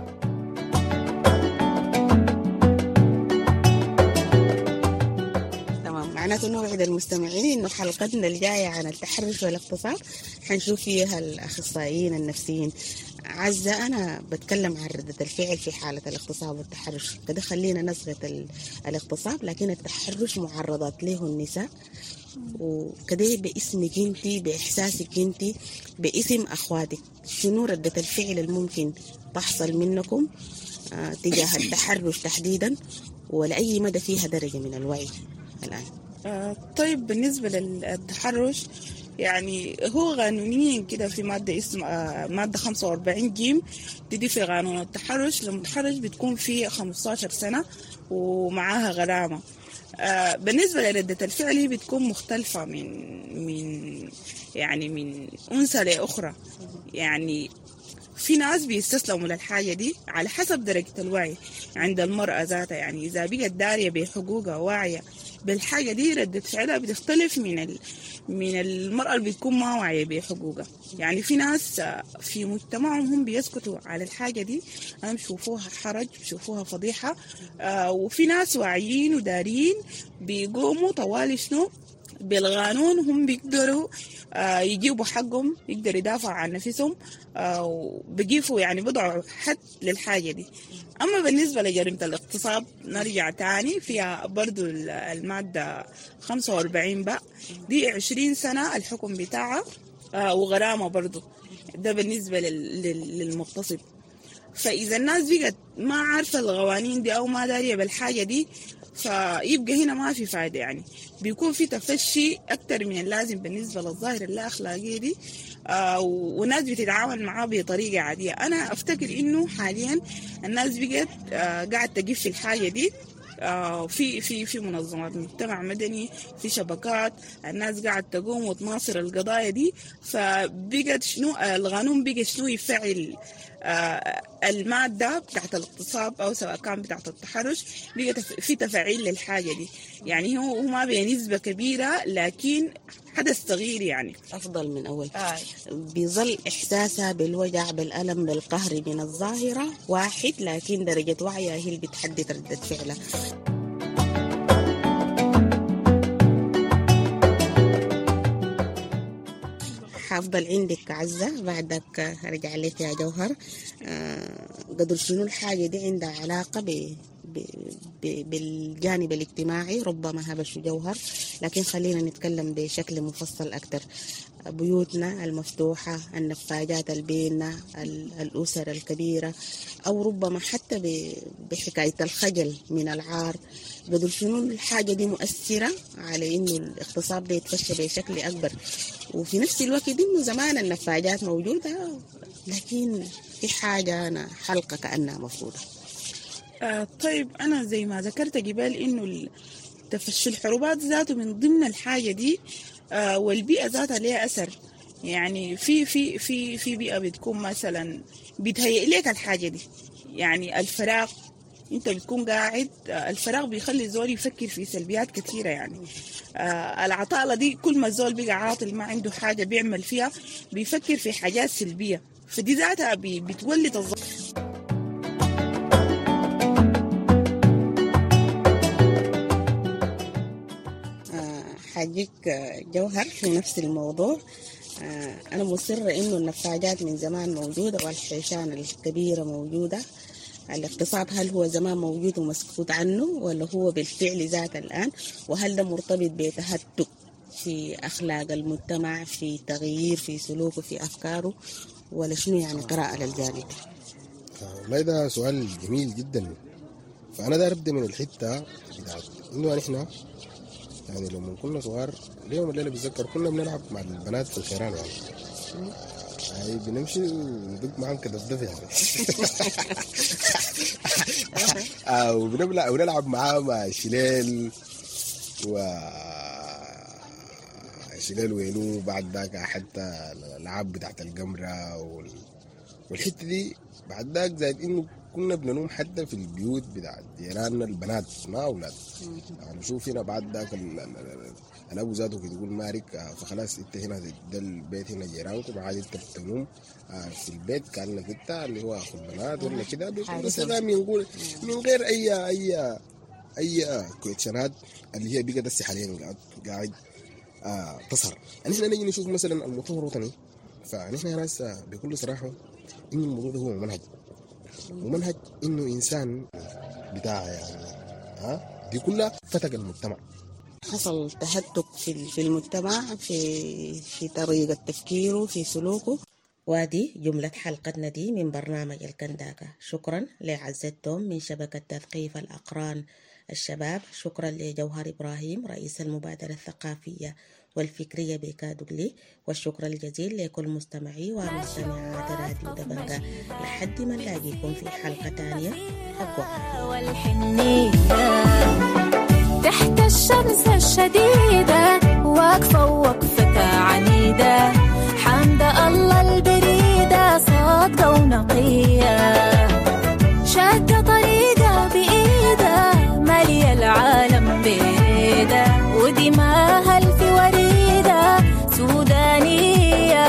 معناته نوعد المستمعين انه حلقتنا الجايه عن التحرش والاغتصاب حنشوف فيها الاخصائيين النفسيين. عزة انا بتكلم عن ردة الفعل في حالة الاغتصاب والتحرش كده، خلينا نسغة الاغتصاب، لكن التحرش معرضات له النساء وكده باسمك انتي باحساسك انتي باسم اخواتك. شنو ردة الفعل الممكن تحصل منكم آه تجاه التحرش تحديدا، ولأي مدى فيها درجة من الوعي الآن؟ آه طيب بالنسبة للتحرش يعني هو قانونيا كده في مادة اسم آه مادة خمسة وأربعين جيم تدي في قانون التحرش. المتحرش بتكون فيه خمسة عشر سنة ومعاها غرامة. آه بالنسبة لردة الفعل هي بتكون مختلفة من من يعني من أنثى لأخرى. يعني في ناس بيستسلموا للحاجة دي على حسب درجة الوعي عند المرأة ذاتها. يعني إذا بقت دارية بحقوقها واعية بالحاجة دي ردة فعلها بتختلف من ال... من المرأة اللي بتكون ما واعية بحقوقها. يعني في ناس في مجتمعهم هم بيسكتوا على الحاجة دي، هم بيشوفوها حرج، بيشوفوها فضيحة. آه وفي ناس واعيين ودارين بيقوموا طوالي شنو بالقانون، هم بيقدروا آه يجيبوا حقهم، يقدروا يدافعوا عن نفسهم، آه وبيقيفوا يعني بضعوا حد للحاجة دي. أما بالنسبة لجريمة الاغتصاب نرجع تاني فيها برضو المادة خمسة وأربعين باء دي عشرين سنة الحكم بتاعها، آه وغرامة برضو. ده بالنسبة للمغتصب. فإذا الناس بقت ما عارفة القوانين دي أو ما دارية بالحاجة دي فيبقى هنا ما في فايدة. يعني بيكون في تفشي أكتر من اللازم بالنسبة للظاهرة اللا أخلاقية دي، آه والناس بتتعامل معاه بطريقة عادية. أنا أفتكر إنه حاليا الناس بقت آه قاعد تقف في الحاجة دي. آه في في في منظمات مجتمع مدني، في شبكات، الناس قاعد تقوم وتناصر القضايا دي. فبقت شنو القانون بقى شنو يفعل آه المادة بتاعت الاغتصاب أو سواء كان بتاعت التحرش، بقى في تفاعيل للحاجة دي. يعني هو هو ما بنسبة كبيرة لكن حدث صغير يعني أفضل من أول. آه. بيظل إحساسها بالوجع بالألم بالقهر من الظاهرة واحد، لكن درجة وعيها هي اللي بتحدد ردة فعلها. حافضل عندك عزة، بعدك هرجع لك يا جوهر. آه قدر شنو الحاجة دي عندها علاقة ب بالجانب الاجتماعي، ربما هبش جوهر، لكن خلينا نتكلم بشكل مفصل أكتر. بيوتنا المفتوحة، النفاجات البينة، الأسر الكبيرة، أو ربما حتى بحكاية الخجل من العار، قدر شنو الحاجة دي مؤثرة على إنه الاغتصاب ده يتفشى بشكل أكبر. وفي نفس الوقت إنه زمان النفاجات موجودة لكن في حاجة أنا حلقة كأنها مفروضة. آه طيب أنا زي ما ذكرت قبل إنه تفشي الحروبات ذاته من ضمن الحاجة دي، آه والبيئة ذاتها لها أثر. يعني في في في في بيئة بتكون مثلا بتهيئ لك الحاجة دي. يعني الفراغ، انت بتكون قاعد، الفراغ بيخلي الزول يفكر في سلبيات كثيرة. يعني آه العطالة دي كل ما الزول بقى عاطل ما عنده حاجة بيعمل فيها بيفكر في حاجات سلبية، فدي ذاتها بتولد الظاهرة. حاجيك جوهر في نفس الموضوع. أنا مصرة إنه النفاجات من زمان موجودة والحيشان الكبيرة موجودة. الاغتصاب هل هو زمان موجود ومسكوت عنه ولا هو بالفعل ذات الآن؟ وهل ده مرتبط بتهتك في أخلاق المجتمع، في تغيير في سلوكه في أفكاره، ولا شنو يعني قراءة للجانب؟ والله ده سؤال جميل جدا. فأنا داير أبدأ من الحتة بتاعت إنه نحن يعني لما كنا صغار اليوم الليلة بتذكر كنا بنلعب مع البنات في الخيران. يعني يعني بنمشي وندق معهم كدفدف يعني آه وبنلعب ونلعب معاهم شليل و شليل وينو. بعد ذاك حتى الألعاب بتاعت القمرة وال... والحتة دي بعد ذاك زائد إنه كنا بننوم حتى في البيوت بتاعت جيراننا البنات ما أولاد. يعني شوف هنا بعد ذاك الأبو ذاته كده يقول مارك، فخلاص أنت هنا ده البيت هنا جيرانكم عادي أنت بتنوم في البيت كأنك أنت اللي هو أخو البنات ولا كده. بس هذا بنقول من غير أي أي أي كويتشنات اللي هي بقى دسي حاليا قاعد قاعد آه تصهر. يعني إحنا نيجي نشوف مثلا المؤتمر الوطني، فنحن ناس بكل صراحة إن الموضوع ده هو منهج ومنهج إنه إنسان بتاع يعني ها دي كلها فتق المجتمع. حصل تهتك في في المجتمع في في طريقة تفكيره في سلوكه. وادي جملة حلقتنا دي من برنامج الكنداكا. شكرا لعزتهم من شبكة تثقيف الأقران الشباب. شكرا لجوهر إبراهيم رئيس المبادرة الثقافية والفكرية بكادوغلي، والشكر الجزيل لكل مستمعي ومستمعات راديو دبنجة. لحد ما نلاقيكم في حلقة تانية، حقوا والحنية تحت الشمس الشديدة، واقفة ووقفة عنيدة، حمد الله البريدة صادقة ونقية، شادة طريقة بإيدة مالية العالم بيدة، ودماها الف وريدة سودانية.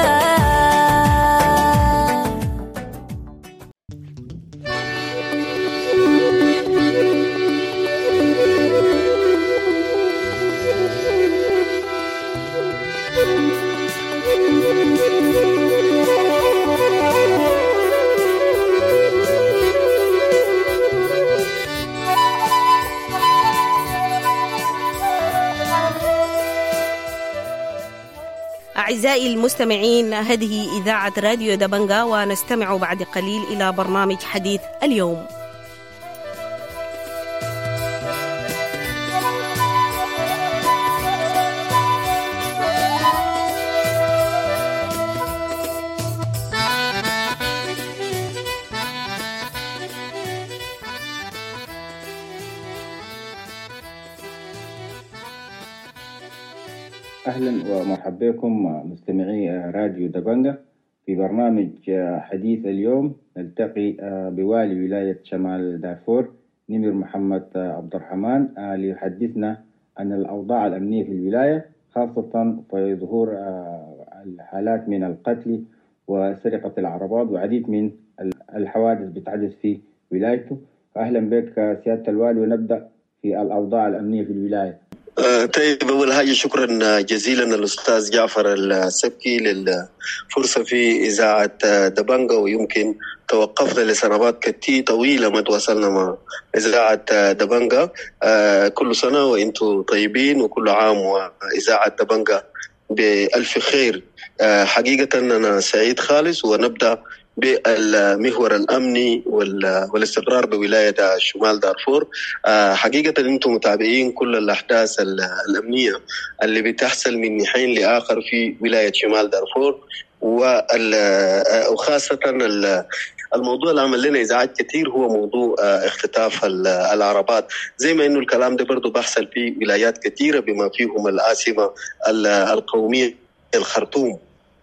أعزائي المستمعين، هذه إذاعة راديو دبنجة، ونستمع بعد قليل إلى برنامج حديث اليوم. أهلا ومرحبا بكم مستمعي راديو دبنجة في برنامج حديث اليوم. نلتقي بوالي ولاية شمال دارفور نمر محمد عبد الرحمن ليحدثنا عن الأوضاع الأمنية في الولاية، خاصة في ظهور الحالات من القتل وسرقة العربات وعديد من الحوادث بتحدث في ولايته. أهلا بك سيادة الوالي، ونبدأ في الأوضاع الأمنية في الولاية. طيب، أول حاجة شكرا جزيلا الأستاذ جعفر السبكي للفرصة في إذاعة دبنجة، ويمكن توقفنا لسنوات كتير طويلة ما تواصلنا مع إذاعة دبنجة. كل سنة وإنتم طيبين، وكل عام وإذاعة دبنجة بألف خير. حقيقة أنا سعيد خالص، ونبدأ بالمحور الأمني والاستقرار بولاية شمال دارفور. حقيقة أنتم متابعين كل الأحداث الأمنية اللي بتحصل من ناحية لآخر في ولاية شمال دارفور، وخاصة الموضوع اللي عمل لنا إزعاج كتير هو موضوع اختطاف العربات، زي ما إنه الكلام ده برضو بحصل في ولايات كتيرة بما فيهم العاصمة القومية الخرطوم.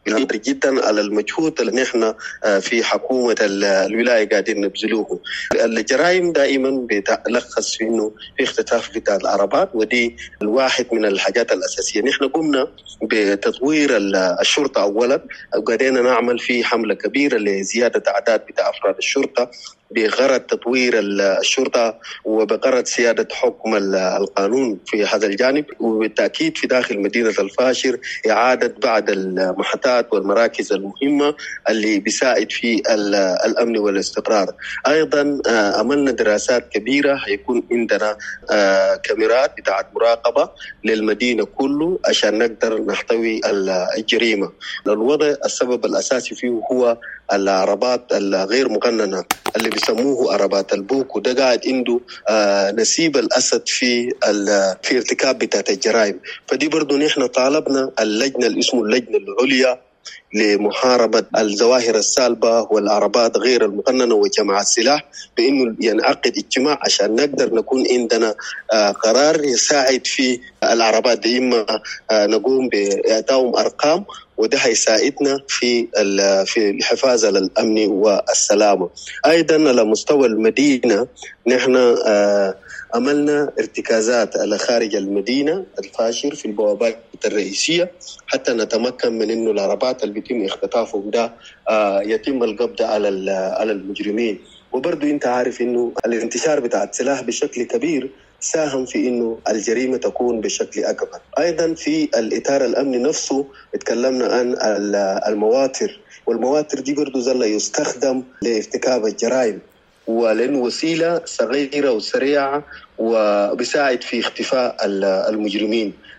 جدا على المجهود اللي نحن في حكومة الولاية قاعدين نبذلوه. الجرائم دائما بتلخص في انه في اختطاف بتاع العربات، ودي الواحد من الحاجات الأساسية. نحن قمنا بتطوير الشرطة أولا، وقاعدين نعمل في حملة كبيرة لزيادة أعداد بتاع أفراد الشرطة بغرض تطوير الشرطة وبغرض سيادة حكم القانون في هذا الجانب، وبالتأكيد في داخل مدينة الفاشر إعادة بعض المحطات والمراكز المهمة اللي بيساعد في الأمن والاستقرار. أيضا عملنا دراسات كبيرة، هيكون عندنا كاميرات بتاعت مراقبة للمدينة كله عشان نقدر نحتوي الجريمة. الوضع السبب الأساسي فيه هو العربات الغير مقننة اللي بيسموه عربات البوك، وده قاعد عنده آه نسيب الأسد في في ارتكاب بتاعت الجرائم. فدي برضو نحن طالبنا اللجنة اللي اسمه اللجنة العليا لمحاربة الظواهر السالبة والعربات غير المقننة وجمع السلاح بأنه ينعقد اجتماع عشان نقدر نكون عندنا آه قرار يساعد في العربات دي، إما آه نقوم بإعطائهم أرقام، وده هيساعدنا في في الحفاظ على الأمن والسلامة. أيضا على مستوى المدينة نحن آه عملنا ارتكازات على خارج المدينة الفاشر في البوابات الرئيسية حتى نتمكن من إنه العربات اللي بيتم اختطافهم ده آه يتم القبض على على المجرمين. وبرضو أنت عارف إنه الانتشار بتاع السلاح بشكل كبير ساهم في إنه الجريمة تكون بشكل أكبر. أيضا في الإطار الأمني نفسه اتكلمنا عن المواتر، والمواتر دي برضو زل يستخدم لارتكاب الجرائم، ولأنه وسيلة صغيرة وسريعة وبيساعد في اختفاء المجرمين.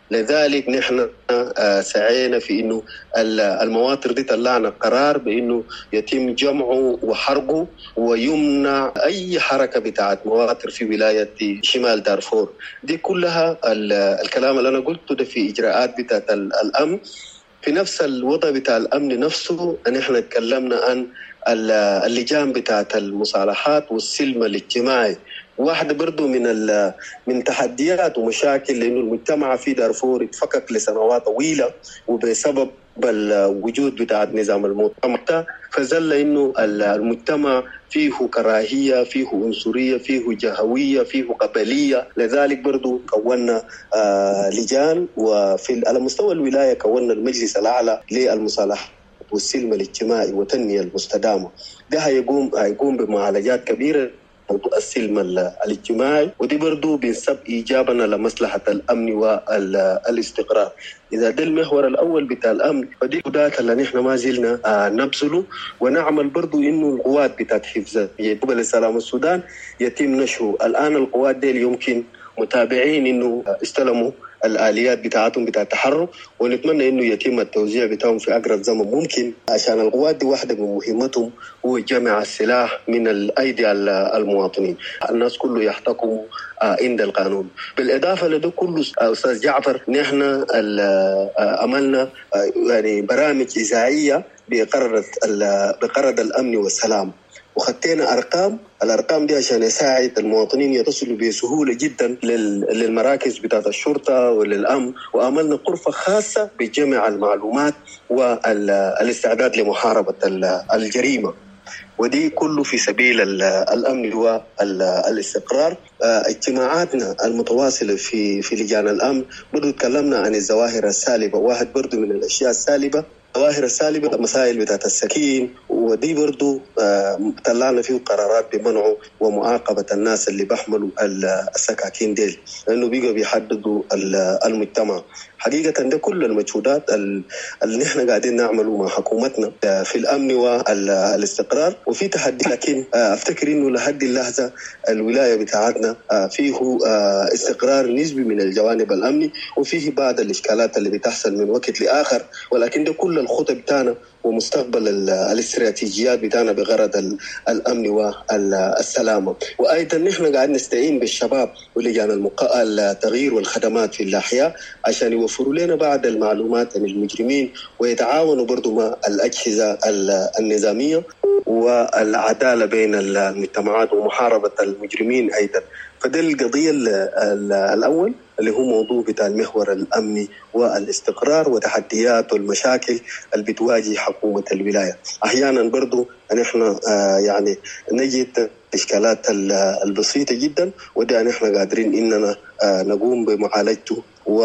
لذلك نحن سعينا في إنه المواطر دي طلعنا قرار بإنه يتم جمعه وحرقه ويمنع أي حركة بتاعت مواطر في ولاية شمال دارفور. دي كلها الكلام اللي أنا قلته ده في إجراءات بتاعت الأمن. في نفس الوضع بتاع الأمن نفسه نحن تكلمنا عن اللجان بتاعت المصالحات والسلم الاجتماعي. واحدة برضو من من تحديات ومشاكل لأنه المجتمع في دارفور اتفكك لسنوات طويلة وبسبب الوجود بتاع نظام المجتمع، فزل إنه المجتمع فيه كراهية، فيه عنصرية، فيه جهوية، فيه قبلية. لذلك برضو كونا آه لجان، وفي على مستوى الولاية كونا المجلس الأعلى للمصالحة والسلم الاجتماعي والتنمية المستدامة. ده هيقوم هيقوم بمعالجات كبيرة موضوع السلم الاجتماعي، ودي برضو بنسب إيجابنا لمصلحة الأمن والاستقرار. إذا ده المحور الأول بتاع الأمن، فدي القدرات اللي نحن ما زلنا آه نبذله ونعمل برضو إنه القوات بتاعت حفظ جبل السلام السودان يتم نشره. الآن القوات دي يمكن متابعين إنه استلموا الآليات بتاعتهم بتاع التحرك، ونتمنى إنه يتم التوزيع بتاعهم في أقرب زمن ممكن، عشان القوات دي واحدة من مهمتهم هو جمع السلاح من الأيدي المواطنين. الناس كله يحتكموا عند القانون. بالإضافة لده كله أستاذ جعفر، نحن عملنا يعني برامج إذاعية بقرارة بقرارة الأمن والسلام، وخدتنا أرقام. الأرقام دي عشان يساعد المواطنين يتصلوا بسهولة جدا للمراكز بتاعت الشرطة وللأمن، وعملنا غرفة خاصة بجمع المعلومات والاستعداد لمحاربة الجريمة، ودي كله في سبيل الأمن والاستقرار. اجتماعاتنا المتواصلة في في لجان الأمن برضو تكلمنا عن الظواهر السالبة. واحد برضو من الأشياء السالبة الظواهر السالبة مسائل بتاعت السكين، ودي برضو طلعنا فيه قرارات بمنعه ومعاقبة الناس اللي بيحملوا السكاكين ديل، لأنه بيقوا بيحددوا المجتمع. حقيقة ده كل المجهودات اللي نحن قاعدين نعمله مع حكومتنا في الأمن والاستقرار، وفي تحدي، لكن أفتكر إنه لحد اللحظة الولاية بتاعتنا فيه استقرار نسبي من الجوانب الأمني، وفيه بعض الإشكالات اللي بتحصل من وقت لآخر، ولكن ده كل الخطط بتاعنا ومستقبل الاستراتيجيات بتاعنا بغرض الأمن والسلامة. وأيضا نحن قاعد نستعين بالشباب ولجان المقا... التغيير والخدمات في الأحياء عشان يوفروا لنا بعض المعلومات عن المجرمين، ويتعاونوا برضو مع الأجهزة النظامية والعدالة بين المجتمعات ومحاربة المجرمين أيضا. فده القضية الأول اللي هو موضوع بتاع المحور الأمني والاستقرار وتحديات والمشاكل اللي بتواجه حكومة الولاية. أحيانا برضو نحن آه يعني نجد إشكالات البسيطة جدا، وده نحن قادرين إننا آه نقوم بمعالجته.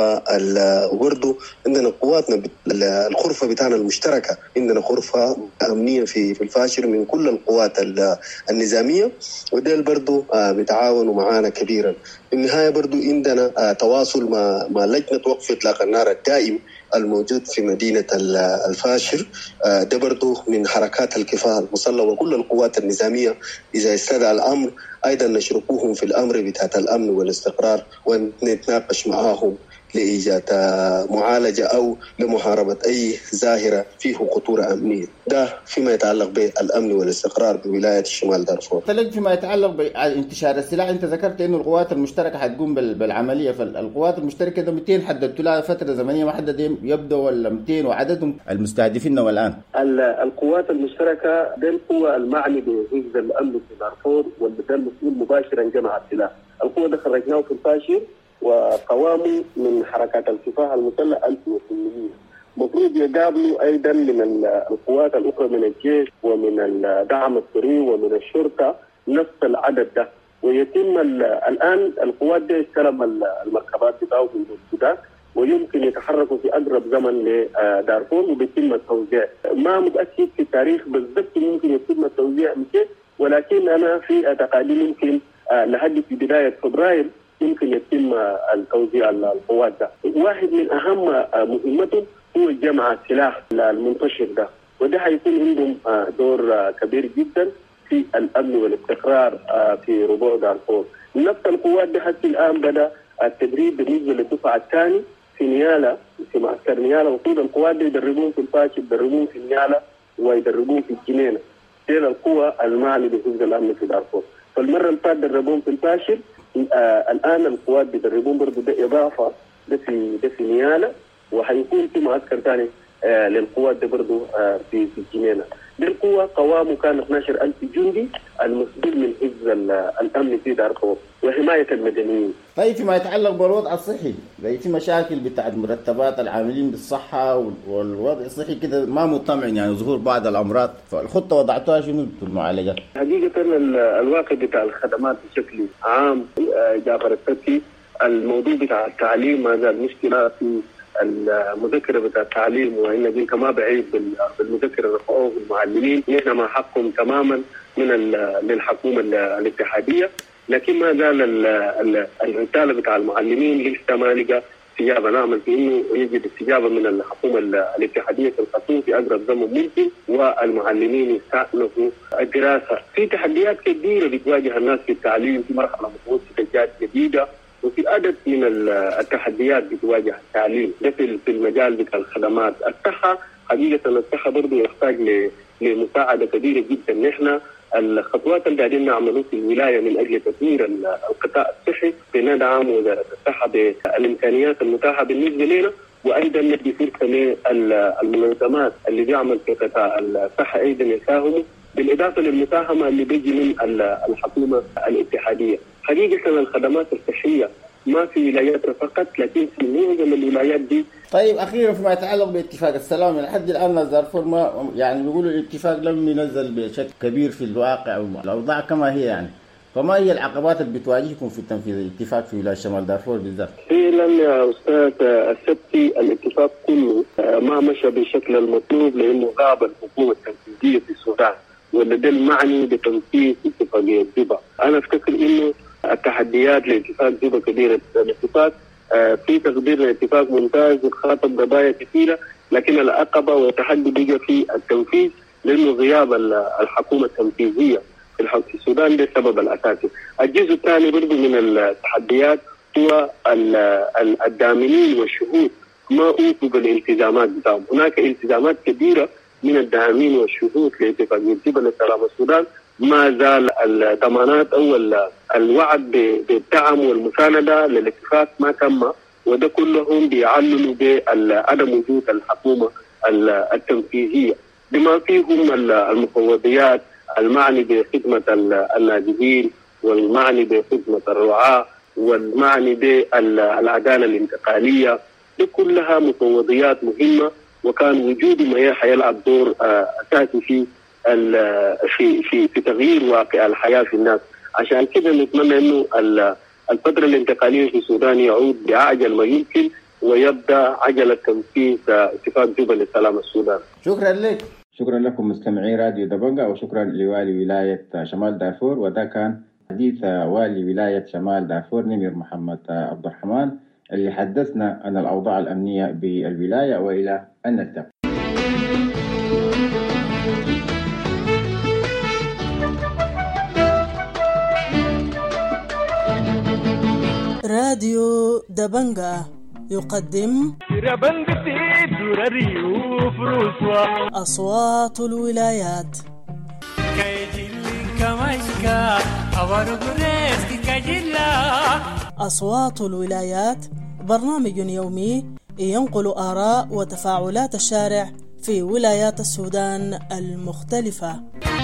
وبرضو عندنا قواتنا الغرفة بتاعنا المشتركة، عندنا غرفة أمنية في في الفاشر من كل القوات النظامية، وده برضو آه بتعاونوا معنا كبيرا. في النهاية برضو عندنا آه تواصل مع مع لجنة وقف إطلاق النار الدائم الموجود في مدينة الفاشر. آه ده برضو من حركات الكفاح المسلح، وكل القوات النظامية إذا استدعى الأمر أيضا نشركوهم في الأمر بتاعت الأمن والاستقرار، ونتناقش معاهم لإيجاد معالجة أو لمحاربة أي ظاهرة فيه خطورة أمنية. ده فيما يتعلق بالأمن والاستقرار بولاية شمال دارفور. طيب فيما يتعلق بانتشار السلاح، أنت ذكرت إنه القوات المشتركة حتقوم بالعملية، فالقوات المشتركة ده مئتين حددتوا لها فترة زمنية محددة يبدأ ولا مئتين، وعددهم المستهدفين والآن؟ القوات المشتركة دي القوة المعني بحفظ الأمن في دارفور، واللي ده المسؤول مباشرا جمع السلاح. القوة ده خرجناه في الفاشر، وقواموا من حركات الكفاح المسلح ألف وثمانمئة. مفروض يقابلوا أيضا من القوات الأخرى من الجيش ومن الدعم السري ومن الشرطة نفس العدد ده، ويتم الآن القوات دي استلم المركبات بتاعه من السودان، ويمكن يتحركوا في أقرب زمن لدارفور وبيتم التوزيع. ما متأكد في التاريخ بالضبط ممكن يتم التوزيع متى، ولكن أنا في اعتقادي ممكن لحد في بداية فبراير يمكن يتم التوزيع القوات ده. واحد من أهم مهمتهم هو جمع السلاح المنتشر ده، وده هيكون عندهم دور كبير جدا في الأمن والاستقرار في ربوع دارفور. نفس القوات دي حتى الآن بدأ التدريب بالنسبة للدفعة الثاني في نيالا في معسكر نيالا، وطول القوات دي يدربون في الفاشل، يدربون في نيالا ويدربون في الجنينة. ديل القوى المعني بحفظ الأمن في دارفور. فالمرة اللي فاتت دربون في الفاشل، آه الآن القوات بيدربون برضه ده إضافة ده في ده في نيالا، وحيكون في معسكر ثاني آه للقوات ده برضه آه في في الجنينة. دي القوة قوامه كان اثني عشر ألف جندي المسؤول من حفظ الأمن في دارفور وحماية المدنيين. طيب فيما يتعلق بالوضع الصحي، زي في مشاكل بتاعت مرتبات العاملين بالصحة والوضع الصحي كده ما مطمئن، يعني ظهور بعض الأمراض، فالخطة وضعتوها شنو في المعالجة؟ حقيقة الواقع بتاع الخدمات بشكل عام جعفر السبتي، الموضوع بتاع التعليم ما زال مشكلة في المذكرة بتاع التعليم، وإن دي كما بعيد بالمذكرة رفعوه المعلمين، نحن مع حقهم تماما من للحكومة الاتحادية، لكن ما زال الرسالة بتاع المعلمين لسه ما لقى استجابة. نعمل في إنه يجد استجابة من الحكومة الاتحادية في الخطوط في أقرب زمن ممكن، والمعلمين يستأنفوا الدراسة. في تحديات كثيرة بتواجه الناس في التعليم في مرحلة متوسطة جات جديدة، وفي عدد من التحديات بتواجه التعليم ده في المجال بتاع الخدمات. الصحة حقيقة الصحة برضه يحتاج لمساعدة كبيرة جدا. نحن الخطوات اللي قاعدين نعملوها في الولاية من أجل تطوير القطاع الصحي بندعم وزارة الصحة بالإمكانيات المتاحة بالنسبة لنا، وأيضا ندي فرصة للمنظمات اللي بيعمل في قطاع الصحة أيضا يساهموا، بالإضافة للمساهمة اللي بيجي من الحكومة الاتحادية. حقيقة الخدمات الصحية ما في ولايات فقط، لكن في معظم الولايات دي. طيب أخيرا فيما يتعلق باتفاق السلام، لحد الآن دارفور ما يعني بيقولوا الاتفاق لم ينزل بشكل كبير في الواقع والأوضاع كما هي يعني، فما هي العقبات اللي بتواجهكم في تنفيذ الاتفاق في ولاية شمال دارفور بالذات؟ فعلا يا أستاذ السبتي الاتفاق كله ما مشى بالشكل المطلوب، لأنه غاب الحكومة التنفيذية في السودان، والذي المعني بتنفيذ اتفاقية جوبا. أنا أفتكر إنه التحديات لاتفاق جوبا كبيرة. الاتفاق في تقدير الاتفاق ممتاز وخاطب قضايا كثيرة، لكن العقبة والتحدي بيجي في التنفيذ، لأنه غياب الحكومة التنفيذية في السودان ده السبب الأساسي. الجزء الثاني برضو من التحديات هو الداعمين والشهود ما أوفوا بالالتزامات بتاعهم. هناك التزامات كبيرة من الداعمين والشهود لاتفاقية جوبا لسلام السودان، ما زال الضمانات أو الوعد بالدعم والمساندة للاتفاق ما تم، وده كلهم بيعللوا بعدم وجود الحكومة التنفيذية، بما فيهم المفوضيات المعني بخدمة اللاجئين، والمعني بخدمة الرعاة، والمعني بالعدالة الانتقالية. دي كلها مفوضيات مهمة، وكان وجود ما حيلعب دور أساسي في في في في تغيير واقع الحياة في الناس. عشان كده نتمنى إنه الفترة الانتقالية في السودان يعود بأعجل ما يمكن، ويبدأ عجلة تنفيذ اتفاق جوبا لسلام السودان. شكرا لك. شكرا لكم مستمعي راديو دبنجا، وشكرا لوالي ولاية شمال دارفور. وده كان حديث والي ولاية شمال دارفور نمير محمد عبد الرحمن اللي حدثنا عن الأوضاع الأمنية بالولاية. وإلى أن نلتقي. راديو دبنجا يقدم أصوات الولايات. أصوات الولايات برنامج يومي ينقل آراء وتفاعلات الشارع في ولايات السودان المختلفة.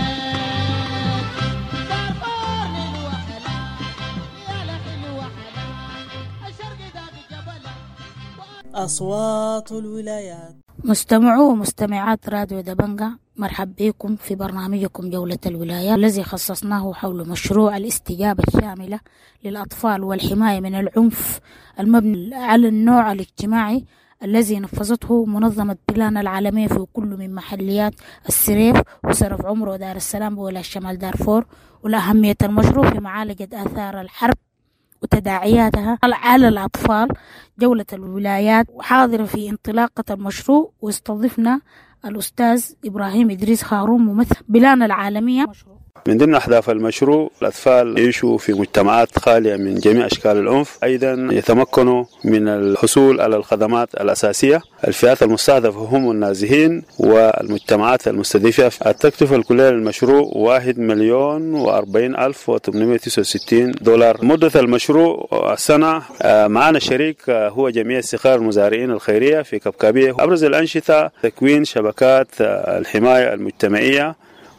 أصوات الولايات. مستمعو ومستمعات راديو دبنجا، مرحب بكم في برنامجكم جولة الولايات الذي خصصناه حول مشروع الاستجابة الشاملة للأطفال والحماية من العنف المبني على النوع الاجتماعي الذي نفذته منظمة بلان العالمية في كل من محليات السريف وسرف عمر ودار السلام بولاية شمال دارفور، والأهمية المشروع في معالجة آثار الحرب وتداعياتها على الأطفال. جولة الولايات وحاضر في انطلاقة المشروع، واستضفنا الأستاذ إبراهيم إدريس هارون ممثل بلان العالمية. من ضمن أهداف المشروع الأطفال يعيشوا في مجتمعات خالية من جميع أشكال العنف، أيضا يتمكنوا من الحصول على الخدمات الأساسية. الفئات المستهدفة هم النازحين والمجتمعات المستضيفة. التكلفة الكلية للمشروع واحد مليون وأربعين ألف وثمانمائة وتسعة وستين دولار. مدة المشروع السنة. معنا شريك هو جمعية استقرار المزارعين الخيرية في كبكبية. أبرز الأنشطة تكوين شبكات الحماية المجتمعية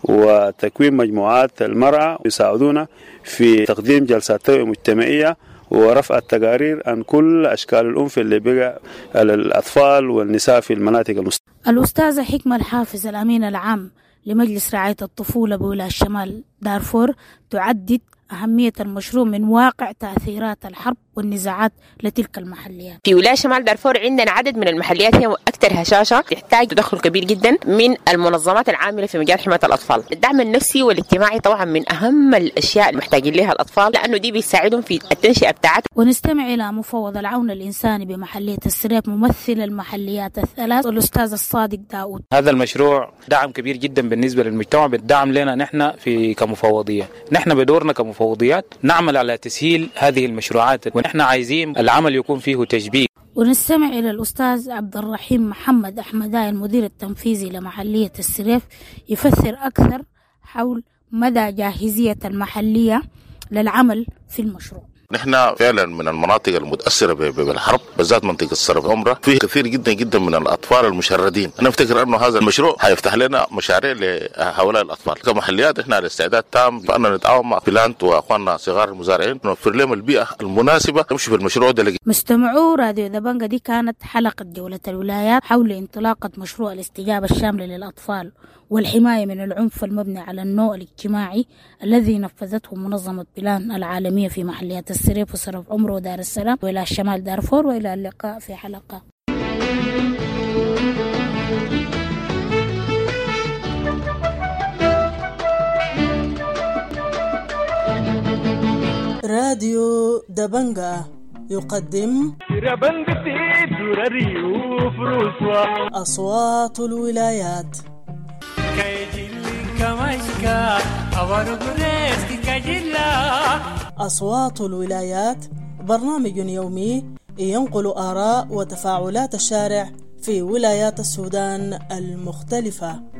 وتكوين مجموعات المرأة يساعدونا في تقديم جلسات توعية مجتمعية ورفع التقارير عن كل أشكال العنف اللي بقى الأطفال والنساء في المناطق المستهدفة. الأستاذة حكمة الحافظ الأمين العام لمجلس رعاية الطفولة بولاية شمال دارفور تعدد أهمية المشروع من واقع تأثيرات الحرب والنزاعات لتلك المحليات. في ولاية شمال دارفور عندنا عدد من المحليات هي أكثر هشاشة، تحتاج تدخل كبير جدا من المنظمات العاملة في مجال حماية الأطفال. الدعم النفسي والاجتماعي طبعا من أهم الأشياء المحتاجين لها الأطفال، لأنه دي بيساعدهم في التنشئة بتاعتهم. ونستمع إلى مفوض العون الإنساني بمحلية السريف ممثل المحليات الثلاث الأستاذ الصادق داود. هذا المشروع دعم كبير جدا بالنسبة للمجتمع، بالدعم لنا نحن في كمفوضية. نحن بدورنا كمفوضيات نعمل على تسهيل هذه المشروعات، ونحن عايزين العمل يكون فيه تشبيه. ونستمع إلى الأستاذ عبد الرحيم محمد أحمداي المدير التنفيذي لمحلية السريف يفسر أكثر حول مدى جاهزية المحلية للعمل في المشروع. نحن فعلا من المناطق المتأثرة بالحرب، بالذات منطقة السرف عمرة، فيه كثير جدا جدا من الأطفال المشردين. أنا أفتكر أنه هذا المشروع هيفتح لنا مشاريع لهؤلاء الأطفال. كمحليات إحنا على استعداد تام بأن نتعاون مع بلانت وأخواننا صغار المزارعين نوفر لهم البيئة المناسبة يمشي في المشروع ده. مستمعو راديو دبنجة، دي كانت حلقة جولة الولايات حول انطلاقة مشروع الاستجابة الشاملة للأطفال والحماية من العنف المبني على النوع الاجتماعي الذي نفذته منظمة بلان العالمية في محليات السريف وسرف عمر ودار السلام وإلى شمال دارفور. وإلى اللقاء في حلقة. راديو دبنجة يقدم أصوات الولايات. أصوات الولايات برنامج يومي ينقل آراء وتفاعلات الشارع في ولايات السودان المختلفة.